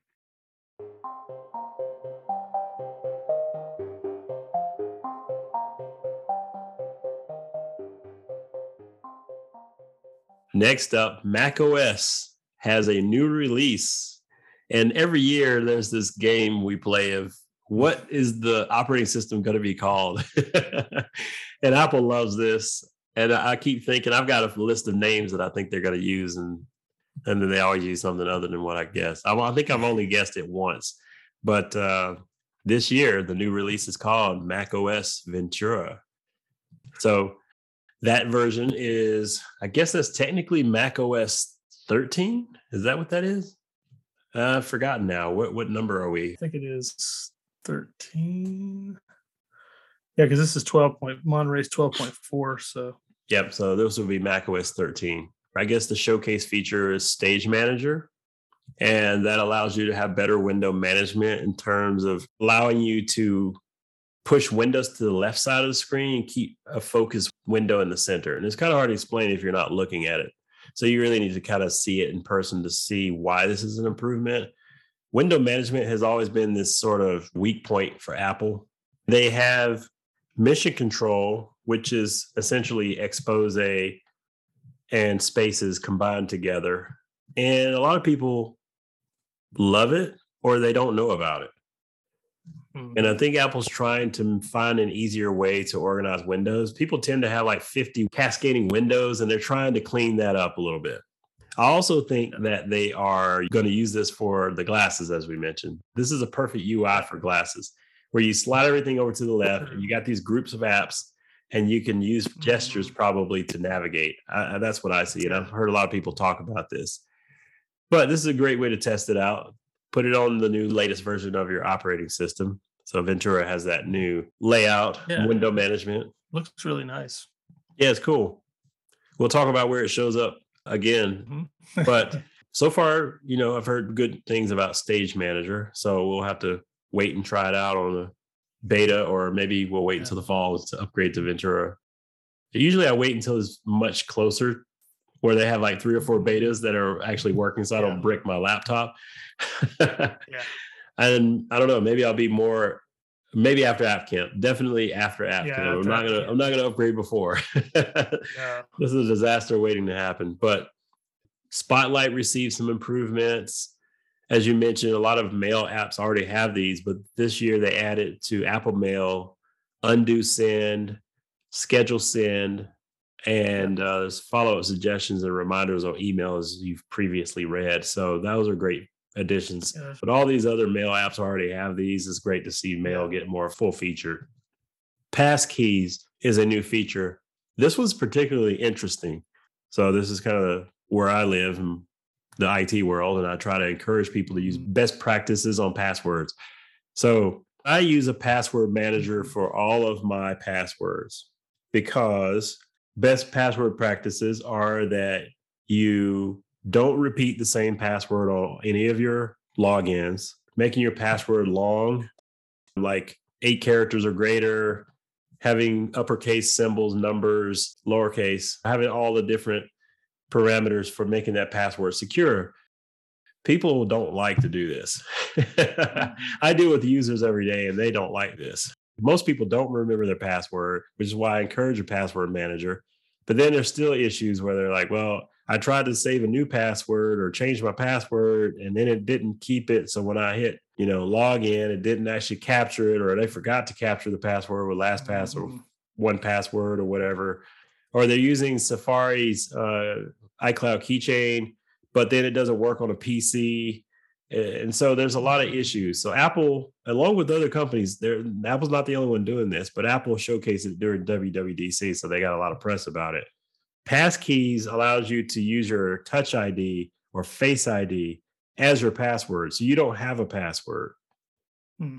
Next up, macOS has a new release. And every year there's this game we play of what is the operating system going to be called? And Apple loves this. And I keep thinking, I've got a list of names that I think they're going to use. And, and then they always use something other than what I guess. I, I think I've only guessed it once. But uh, this year, the new release is called macOS Ventura. So that version is, I guess that's technically macOS thirteen. Is that what that is? Uh, I've forgotten now. What what number are we? I think it is thirteen. Yeah, because this is twelve point Monterey's twelve point four. So Yep. So this will be macOS thirteen. I guess the showcase feature is Stage Manager, and that allows you to have better window management in terms of allowing you to push windows to the left side of the screen and keep a focused window in the center. And it's kind of hard to explain if you're not looking at it. So you really need to kind of see it in person to see why this is an improvement. Window management has always been this sort of weak point for Apple. They have Mission Control, which is essentially expose and spaces combined together. And a lot of people love it or they don't know about it. And I think Apple's trying to find an easier way to organize windows. People tend to have like fifty cascading windows, and they're trying to clean that up a little bit. I also think that they are going to use this for the glasses, as we mentioned. This is a perfect U I for glasses, where you slide everything over to the left, and you got these groups of apps, and you can use gestures probably to navigate. I, that's what I see, and I've heard a lot of people talk about this. But this is a great way to test it out. Put it on the new latest version of your operating system. So Ventura has that new layout, Yeah. window management. Looks really nice. Yeah, it's cool. We'll talk about where it shows up again. Mm-hmm. But so far, you know, I've heard good things about Stage Manager. So we'll have to wait and try it out on a beta, or maybe we'll wait yeah. until the fall to upgrade to Ventura. Usually I wait until it's much closer, where they have like three or four betas that are actually working, so I don't yeah. brick my laptop. Yeah. And I don't know, maybe I'll be more, maybe after App Camp, definitely after App yeah, Camp. After I'm not gonna, I'm not gonna upgrade before. Yeah. This is a disaster waiting to happen. But Spotlight received some improvements. As you mentioned, a lot of mail apps already have these, but this year they added to Apple Mail, undo send, schedule send, and uh, there's follow-up suggestions and reminders on emails you've previously read. So those are great additions. Yeah. But all these other mail apps already have these. It's great to see mail get more full featured. Passkeys is a new feature. This was particularly interesting. So this is kind of where I live in the I T world, and I try to encourage people to use best practices on passwords. So I use a password manager for all of my passwords, because best password practices are that you don't repeat the same password on any of your logins, making your password long, like eight characters or greater, having uppercase symbols, numbers, lowercase, having all the different parameters for making that password secure. People don't like to do this. I deal with users every day, and they don't like this. Most people don't remember their password, which is why I encourage a password manager. But then there's still issues where they're like, well, I tried to save a new password or change my password, and then it didn't keep it. So when I hit, you know, log in, it didn't actually capture it, or they forgot to capture the password with LastPass or Mm-hmm. one password or whatever. Or they're using Safari's uh, iCloud keychain, but then it doesn't work on a P C. And so there's a lot of issues. So Apple, along with other companies, there Apple's not the only one doing this, but Apple showcased it during W W D C, so they got a lot of press about it. Passkeys allows you to use your Touch I D or Face I D as your password, so you don't have a password. Hmm.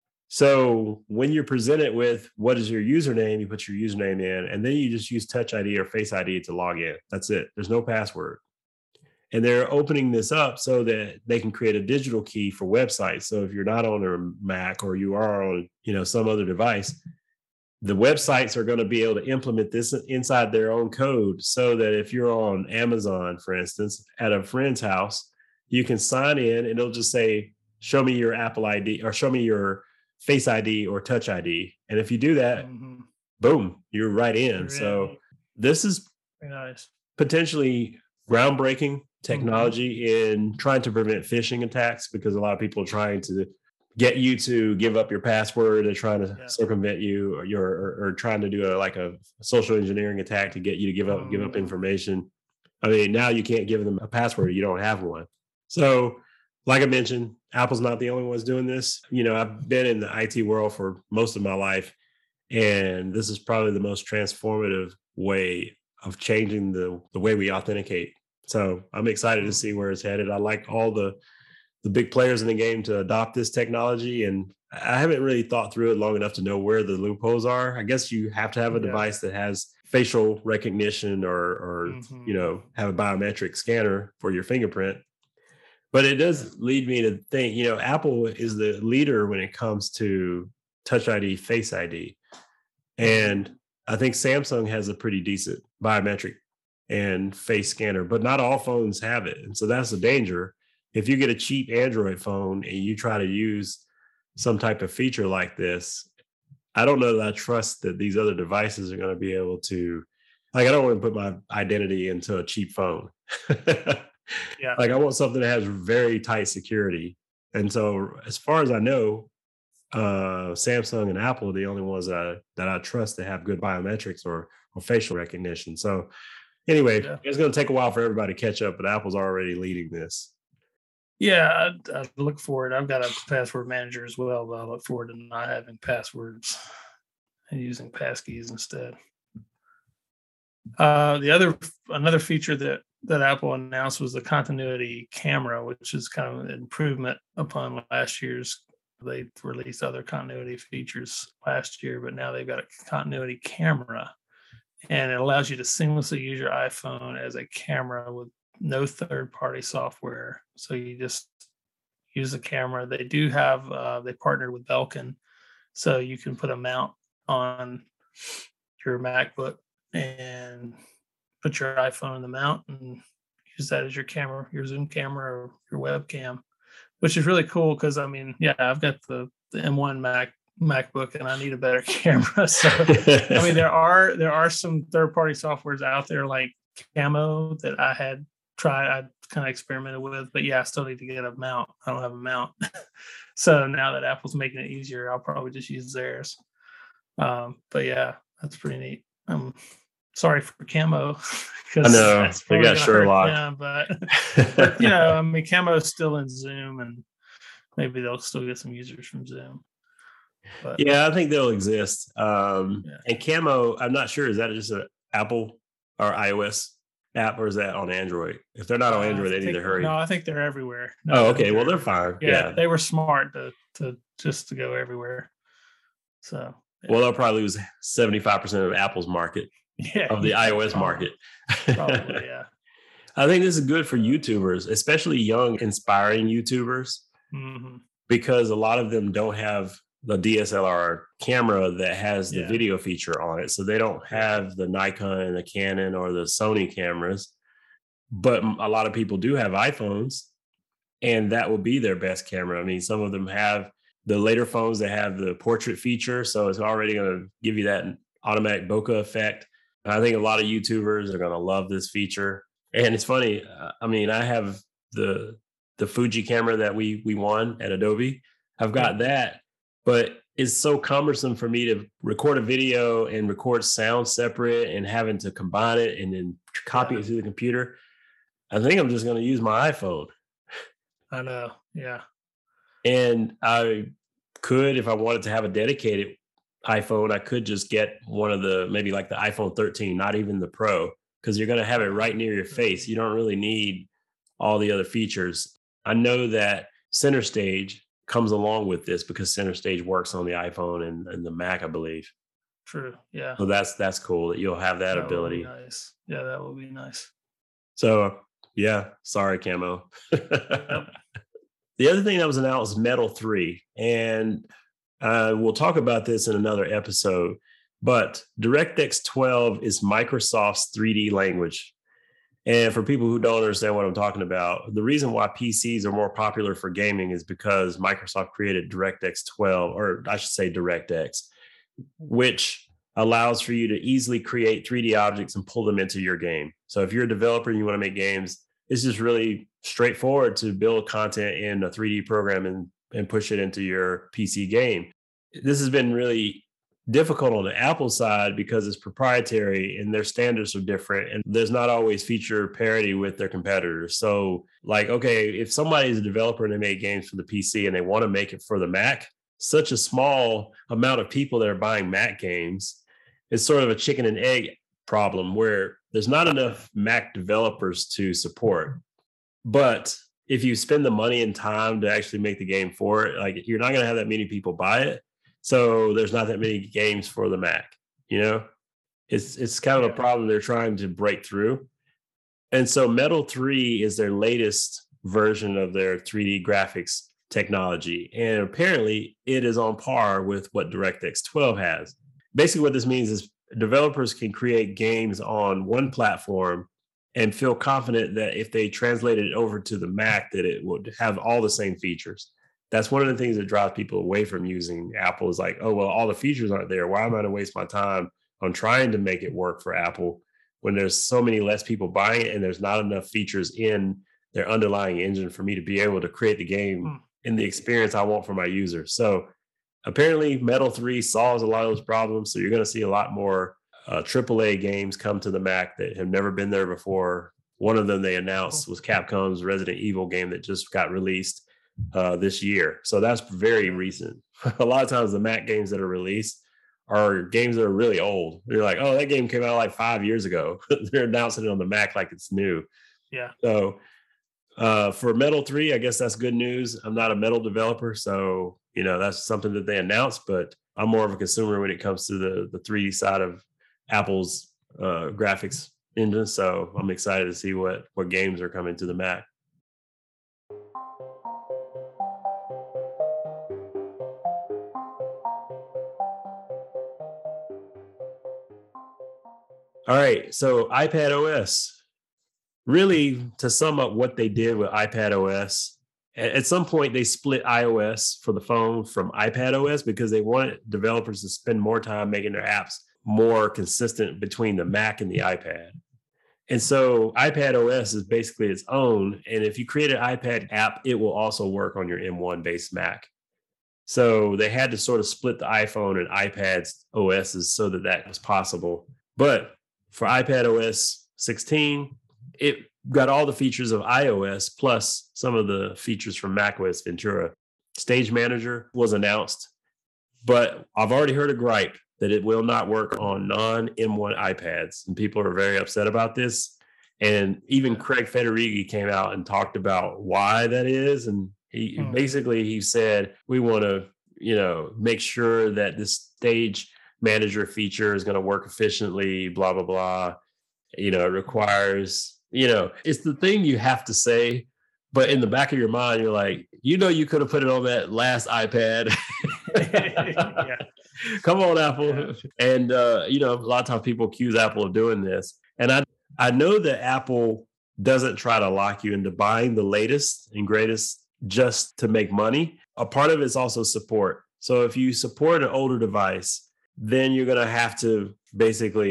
So when you're presented with what is your username, you put your username in, and then you just use Touch I D or Face I D to log in. That's it. There's no password. And they're opening this up so that they can create a digital key for websites. So if you're not on a Mac or you are on, you know, some other device, the websites are going to be able to implement this inside their own code so that if you're on Amazon, for instance, at a friend's house, you can sign in and it'll just say, show me your Apple I D or show me your Face I D or Touch I D. And if you do that, mm-hmm. boom, you're right in. You're so in. This is very nice, potentially groundbreaking technology mm-hmm. in trying to prevent phishing attacks, because a lot of people are trying to get you to give up your password and trying to yeah. circumvent you, or you're or, or trying to do a like a social engineering attack to get you to give up mm-hmm. give up information. I mean, now you can't give them a password, you don't have one. So like I mentioned, Apple's not the only ones doing this. You know, I've been in the I T world for most of my life, and this is probably the most transformative way of changing the, the way we authenticate. So I'm excited to see where it's headed. I like all the, the big players in the game to adopt this technology, and I haven't really thought through it long enough to know where the loopholes are. I guess you have to have a yeah. device that has facial recognition or, or mm-hmm. you know, have a biometric scanner for your fingerprint. But it does lead me to think, you know, Apple is the leader when it comes to Touch I D, Face I D. And I think Samsung has a pretty decent biometric and face scanner, but not all phones have it. And so that's the danger. If you get a cheap Android phone and you try to use some type of feature like this, I don't know that I trust that these other devices are going to be able to, like, I don't want to put my identity into a cheap phone. Yeah. Like I want something that has very tight security. And so as far as I know, uh, Samsung and Apple are the only ones that I, that I trust to have good biometrics or, or facial recognition. So anyway, yeah. it's going to take a while for everybody to catch up, but Apple's already leading this. Yeah, I, I look forward. I've got a password manager as well, but I look forward to not having passwords and using passkeys instead. Uh, the other, another feature that that Apple announced was the continuity camera, which is kind of an improvement upon last year's. They released other continuity features last year, but now they've got a continuity camera, and it allows you to seamlessly use your iPhone as a camera with no third-party software. So you just use the camera. They do have, uh, they partnered with Belkin, so you can put a mount on your MacBook and put your iPhone in the mount and use that as your camera, your Zoom camera or your webcam, which is really cool because, I mean, yeah, I've got the, the M one Mac MacBook and I need a better camera. So, I mean, there are there are some third-party softwares out there like Camo that I had tried, I kind of experimented with, but yeah, I still need to get a mount. I don't have a mount. So now that Apple's making it easier, I'll probably just use theirs. Um, but yeah, that's pretty neat. Um, sorry for Camo. I know they got Sherlock, them, but, but you know, I mean, Camo is still in Zoom, and maybe they'll still get some users from Zoom. But, yeah, I think they'll exist. Um, yeah. And Camo, I'm not sure, is that just an Apple or iOS app, or is that on Android? If they're not on Android, they need to hurry. No, I think they're everywhere. No, oh, okay. Well, they're fine. Yeah, yeah, they were smart to to just to go everywhere. So. Yeah. Well, they'll probably lose seventy-five percent of Apple's market. Yeah, of the iOS probably, market. Probably, yeah. I think this is good for YouTubers, especially young, inspiring YouTubers, mm-hmm. because a lot of them don't have the D S L R camera that has the yeah. video feature on it. So they don't have the Nikon and the Canon or the Sony cameras, but a lot of people do have iPhones, and that will be their best camera. I mean, some of them have the later phones that have the portrait feature, so it's already going to give you that automatic bokeh effect. I think a lot of YouTubers are going to love this feature. And it's funny. uh, I mean, I have the the Fuji camera that we we won at Adobe. I've Yeah. got that, but it's so cumbersome for me to record a video and record sound separate and having to combine it and then copy Yeah. it to the computer. I think I'm just going to use my iPhone. I know. Yeah. And I could, if I wanted to have a dedicated iPhone, I could just get one of the, maybe like the iPhone thirteen, not even the Pro, because you're going to have it right near your face. You don't really need all the other features. I know that Center Stage comes along with this because Center Stage works on the iPhone and, and the Mac, I believe. True. Yeah. So that's that's cool that you'll have that That would be ability. nice. Yeah, that would be nice. So yeah, sorry, Camo. Yep. The other thing that was announced is Metal three. And uh, we'll talk about this in another episode. But DirectX twelve is Microsoft's three D language. And for people who don't understand what I'm talking about, the reason why P Cs are more popular for gaming is because Microsoft created DirectX twelve, or I should say DirectX, which allows for you to easily create three D objects and pull them into your game. So if you're a developer and you want to make games, it's just really straightforward to build content in a three D program and, and push it into your P C game. This has been really difficult on the Apple side because it's proprietary and their standards are different and there's not always feature parity with their competitors. So like, okay, if somebody is a developer and they make games for the P C and they want to make it for the Mac, such a small amount of people that are buying Mac games, it's sort of a chicken and egg problem where there's not enough Mac developers to support. But if you spend the money and time to actually make the game for it, like you're not going to have that many people buy it. So there's not that many games for the Mac, you know? It's it's kind of a Yeah. problem they're trying to break through. And so Metal three is their latest version of their three D graphics technology. And apparently it is on par with what DirectX twelve has. Basically, what this means is developers can create games on one platform and feel confident that if they translated it over to the Mac, that it would have all the same features. That's one of the things that drives people away from using Apple is like, oh, well, all the features aren't there. Why am I going to waste my time on trying to make it work for Apple when there's so many less people buying it and there's not enough features in their underlying engine for me to be able to create the game Hmm. in the experience I want for my users? So apparently Metal three solves a lot of those problems. So you're going to see a lot more uh, triple A games come to the Mac that have never been there before. One of them they announced was Capcom's Resident Evil game that just got released uh, this year. So that's very recent. A lot of times the Mac games that are released are games that are really old. You're like, oh, that game came out like five years ago. They're announcing it on the Mac like it's new. Yeah. So uh, for Metal three, I guess that's good news. I'm not a Metal developer, so you know that's something that they announced. But I'm more of a consumer when it comes to the the three D side of Apple's uh, graphics engine. So I'm excited to see what what games are coming to the Mac. All right, so iPad O S. Really, to sum up what they did with iPad O S, a- at some point they split iOS for the phone from iPad O S because they wanted developers to spend more time making their apps more consistent between the Mac and the iPad. And so iPad O S is basically its own. And if you create an iPad app, it will also work on your M one based Mac. So they had to sort of split the iPhone and iPad's O Ss so that that was possible. But for iPad O S sixteen, it got all the features of iOS plus some of the features from macOS Ventura. Stage Manager was announced, but I've already heard a gripe that it will not work on non M one iPads. And people are very upset about this. And even Craig Federighi came out and talked about why that is. And he Hmm. basically he said, we want to, you know, make sure that this Stage Manager feature is going to work efficiently, blah, blah, blah. You know, it requires, you know, it's the thing you have to say, but in the back of your mind, you're like, you know, you could have put it on that last iPad. Yeah. Come on, Apple. Yeah. And uh, you know, a lot of times people accuse Apple of doing this. And I I know that Apple doesn't try to lock you into buying the latest and greatest just to make money. A part of it's also support. So if you support an older device, then you're gonna have to basically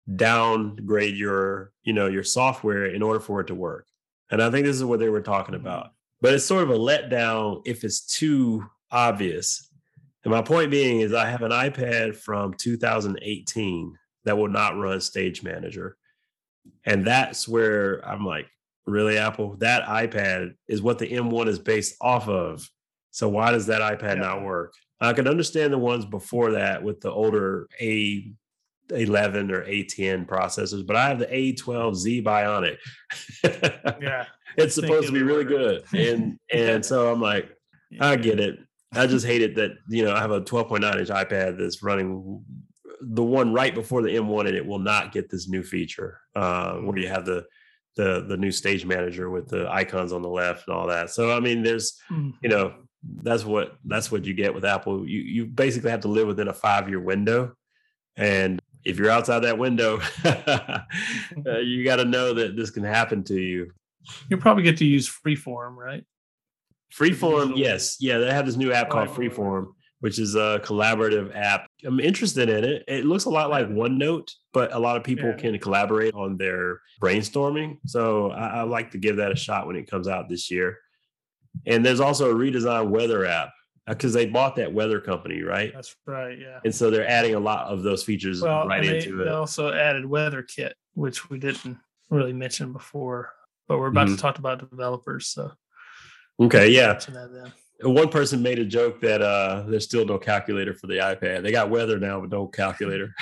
downgrade your, you know, your software in order for it to work. And I think this is what they were talking about. But it's sort of a letdown if it's too obvious. And my point being is I have an iPad from two thousand eighteen that will not run Stage Manager. And that's where I'm like, really, Apple? That iPad is what the M one is based off of. So why does that iPad yeah. not work? I could understand the ones before that with the older A eleven or A ten processors, but I have the A twelve Z Bionic. yeah. It's supposed to be really good. And and so I'm like, yeah. I get it. I just hate it that, you know, I have a twelve point nine inch iPad that's running the one right before the M one, and it will not get this new feature uh, where you have the the the new Stage Manager with the icons on the left and all that. So I mean, there's you know, that's what that's what you get with Apple. You you basically have to live within a five year window, and if you're outside that window, uh, you got to know that this can happen to you. You'll probably get to use Freeform, right? Freeform, yes, yeah. They have this new app called Freeform, which is a collaborative app. I'm interested in it. It looks a lot like OneNote, but a lot of people yeah. can collaborate on their brainstorming. So I, I like to give that a shot when it comes out this year. And there's also a redesigned weather app because they bought that weather company, right? That's right, yeah. And so they're adding a lot of those features well, right they, into it. They also added WeatherKit, which we didn't really mention before, but we're about mm-hmm. to talk about developers. So okay, yeah. One person made a joke that uh, there's still no calculator for the iPad. They got weather now, but no calculator.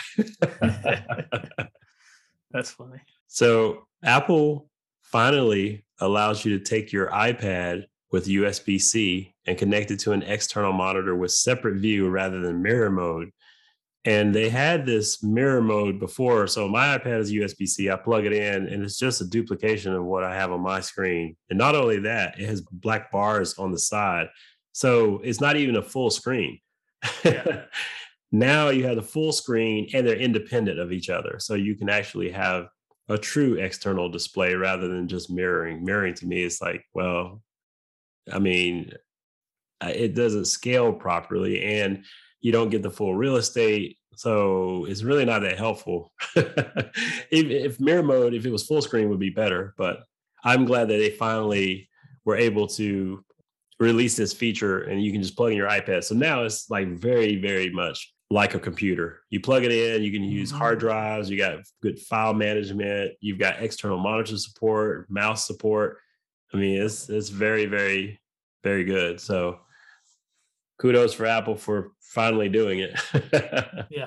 That's funny. So Apple finally allows you to take your iPad with U S B C and connect it to an external monitor with separate view rather than mirror mode. And they had this mirror mode before. So my iPad is U S B C. I plug it in and it's just a duplication of what I have on my screen. And not only that, it has black bars on the side. So it's not even a full screen. Yeah. Now you have the full screen and they're independent of each other. So you can actually have a true external display rather than just mirroring. Mirroring to me is like, well, I mean, it doesn't scale properly and you don't get the full real estate. So it's really not that helpful. if, if mirror mode, if it was full screen would be better, but I'm glad that they finally were able to release this feature and you can just plug in your iPad. So now it's like very, very much like a computer. You plug it in, you can use hard drives, you got good file management, you've got external monitor support, mouse support. I mean, it's it's very, very, very good. So kudos for Apple for finally doing it. Yeah.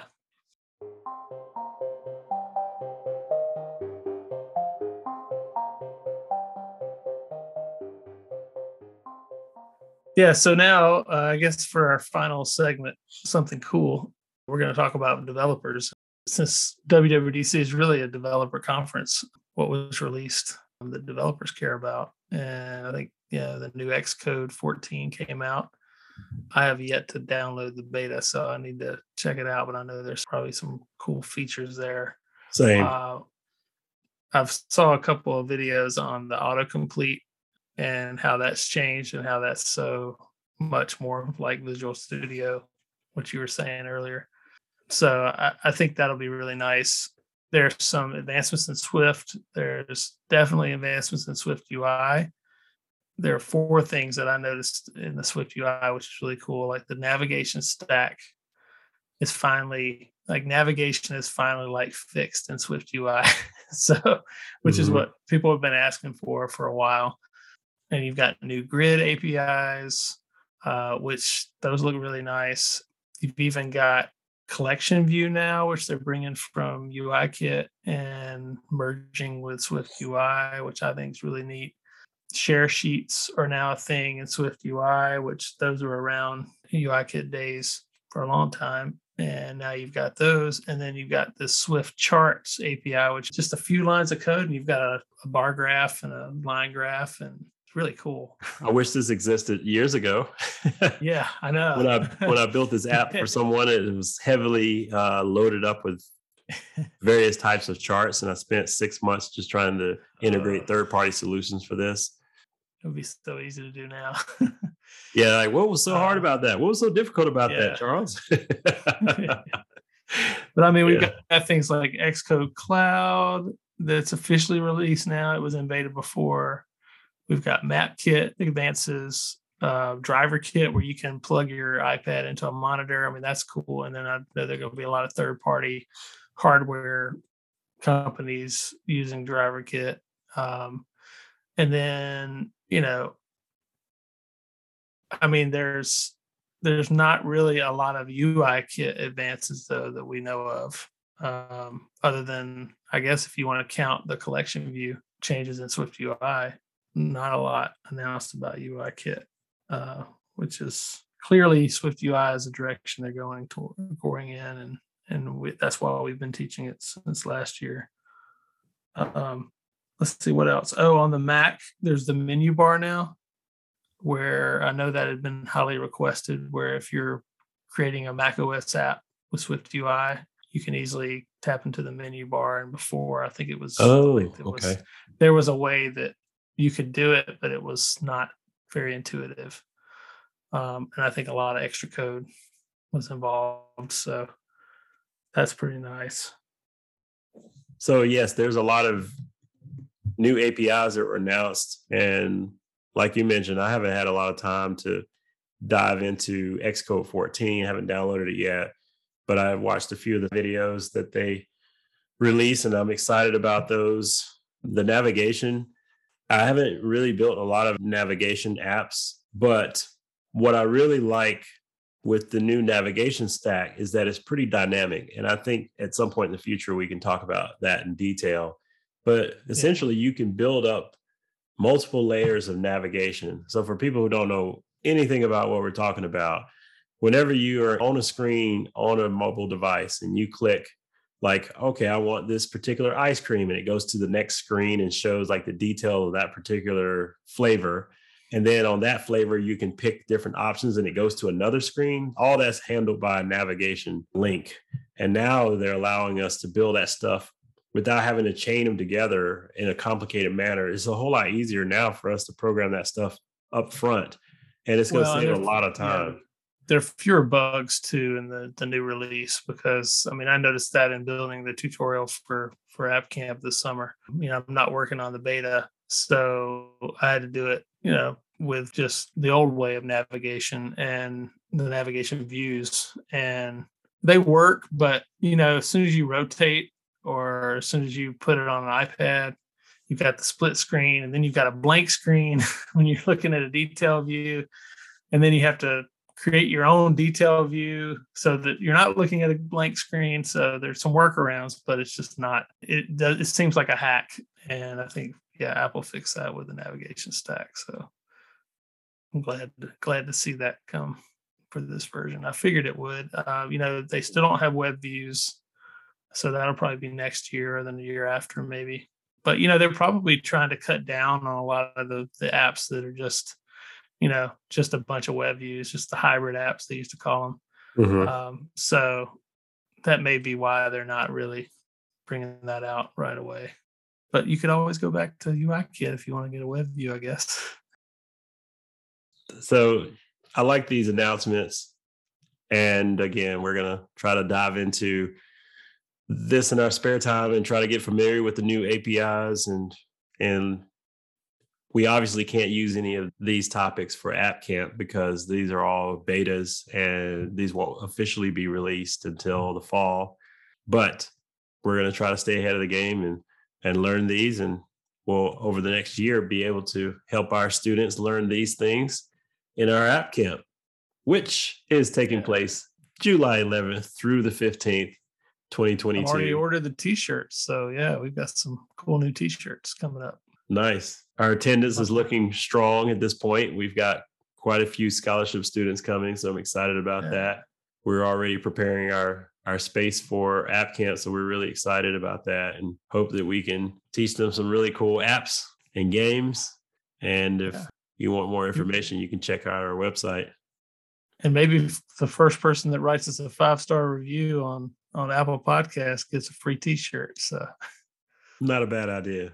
Yeah, so now uh, I guess for our final segment, something cool, we're going to talk about developers. Since W W D C is really a developer conference, what was released um, that developers care about. And I think, yeah, the new Xcode fourteen came out. I have yet to download the beta, so I need to check it out, but I know there's probably some cool features there. Same. Uh, I've saw a couple of videos on the autocomplete and how that's changed and how that's so much more like Visual Studio, what you were saying earlier. So I, I think that'll be really nice. There's some advancements in Swift. There's definitely advancements in Swift U I. There are four things that I noticed in the Swift U I, which is really cool. Like the navigation stack is finally, like navigation is finally like fixed in Swift U I. So, which mm-hmm. is what people have been asking for for a while. And you've got new grid A P Is, uh, which those look really nice. You've even got collection view now, which they're bringing from UIKit and merging with Swift U I, which I think is really neat. Share sheets are now a thing in Swift U I, which those were around UIKit days for a long time. And now you've got those. And then you've got the Swift Charts A P I, which is just a few lines of code. And you've got a, a bar graph and a line graph. And it's really cool. I wish this existed years ago. Yeah, I know. when I when I built this app for someone, it was heavily uh, loaded up with various types of charts. And I spent six months just trying to integrate uh, third-party solutions for this. It would be so easy to do now. Yeah, like what was so hard about that? What was so difficult about yeah. that, Charles? But I mean, we've Yeah. got things like Xcode Cloud that's officially released now. It was in beta before. We've got MapKit advances, uh, Driver Kit, where you can plug your iPad into a monitor. I mean, that's cool. And then I know there are going to be a lot of third-party hardware companies using Driver Kit. Um, and then, you know, I mean, there's there's not really a lot of U I kit advances though that we know of, um, other than I guess if you want to count the collection view changes in Swift U I, not a lot announced about U I kit, uh, which is clearly Swift U I is the direction they're going to going in, and and we, that's why we've been teaching it since last year. Um, let's see what else. Oh, on the Mac, there's the menu bar now, where I know that had been highly requested, where if you're creating a Mac O S app with Swift U I, you can easily tap into the menu bar. And before, I think it was, Oh, it okay. was there was a way that you could do it, but it was not very intuitive. Um, and I think a lot of extra code was involved. So that's pretty nice. So yes, there's a lot of new A P Is that were announced, and like you mentioned, I haven't had a lot of time to dive into Xcode fourteen. I haven't downloaded it yet, but I've watched a few of the videos that they release, and I'm excited about those. The navigation, I haven't really built a lot of navigation apps, but what I really like with the new navigation stack is that it's pretty dynamic. And I think at some point in the future, we can talk about that in detail. But essentially, you can build up multiple layers of navigation. So for people who don't know anything about what we're talking about, whenever you are on a screen on a mobile device and you click like, okay, I want this particular ice cream, and it goes to the next screen and shows like the detail of that particular flavor. And then on that flavor, you can pick different options and it goes to another screen. All that's handled by a navigation link. And now they're allowing us to build that stuff without having to chain them together in a complicated manner. It's a whole lot easier now for us to program that stuff up front. And it's going to Well, save a and lot of yeah, time. there are fewer bugs too in the, the new release, because I mean, I noticed that in building the tutorial for, for App Camp this summer. You know, I'm not working on the beta, so I had to do it, you know, with just the old way of navigation and the navigation views. And they work, but you know, as soon as you rotate or as soon as you put it on an iPad, you've got the split screen, and then you've got a blank screen when you're looking at a detail view. And then you have to create your own detail view so that you're not looking at a blank screen. So there's some workarounds, but it's just not, it does, it seems like a hack. And I think, yeah, Apple fixed that with the navigation stack. So I'm glad, glad to see that come for this version. I figured it would. Uh, you know, they still don't have web views, so that'll probably be next year or then the year after maybe. But, you know, they're probably trying to cut down on a lot of the, the apps that are just, you know, just a bunch of web views, just the hybrid apps they used to call them. Mm-hmm. Um, so that may be why they're not really bringing that out right away. But you could always go back to U I Kit if you want to get a web view, I guess. So I like these announcements. And again, we're going to try to dive into this in our spare time and try to get familiar with the new A P Is. And, and we obviously can't use any of these topics for App Camp because these are all betas and these won't officially be released until the fall. But we're going to try to stay ahead of the game and, and learn these. And we'll, over the next year, be able to help our students learn these things in our App Camp, which is taking Yeah. place July eleventh through the fifteenth, twenty twenty-two. I've already ordered the t-shirts. So yeah, we've got some cool new t-shirts coming up. Nice. Our attendance is looking strong at this point. We've got quite a few scholarship students coming, so I'm excited about Yeah. that. We're already preparing our, our space for App Camp, so we're really excited about that and hope that we can teach them some really cool apps and games. And if Yeah. you want more information, you can check out our website. And maybe the first person that writes us a five-star review on, on Apple Podcasts gets a free t-shirt. So not a bad idea.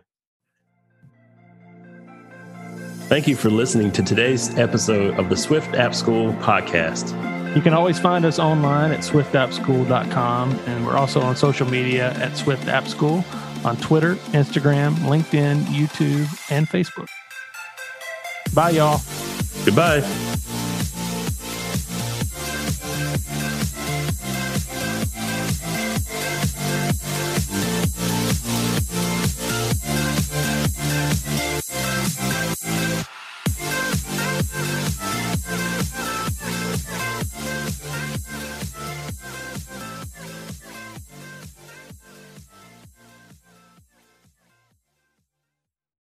Thank you for listening to today's episode of the Swift App School podcast. You can always find us online at swift app school dot com, and we're also on social media at Swift App School on Twitter, Instagram, LinkedIn, YouTube, and Facebook. Bye, y'all. Goodbye.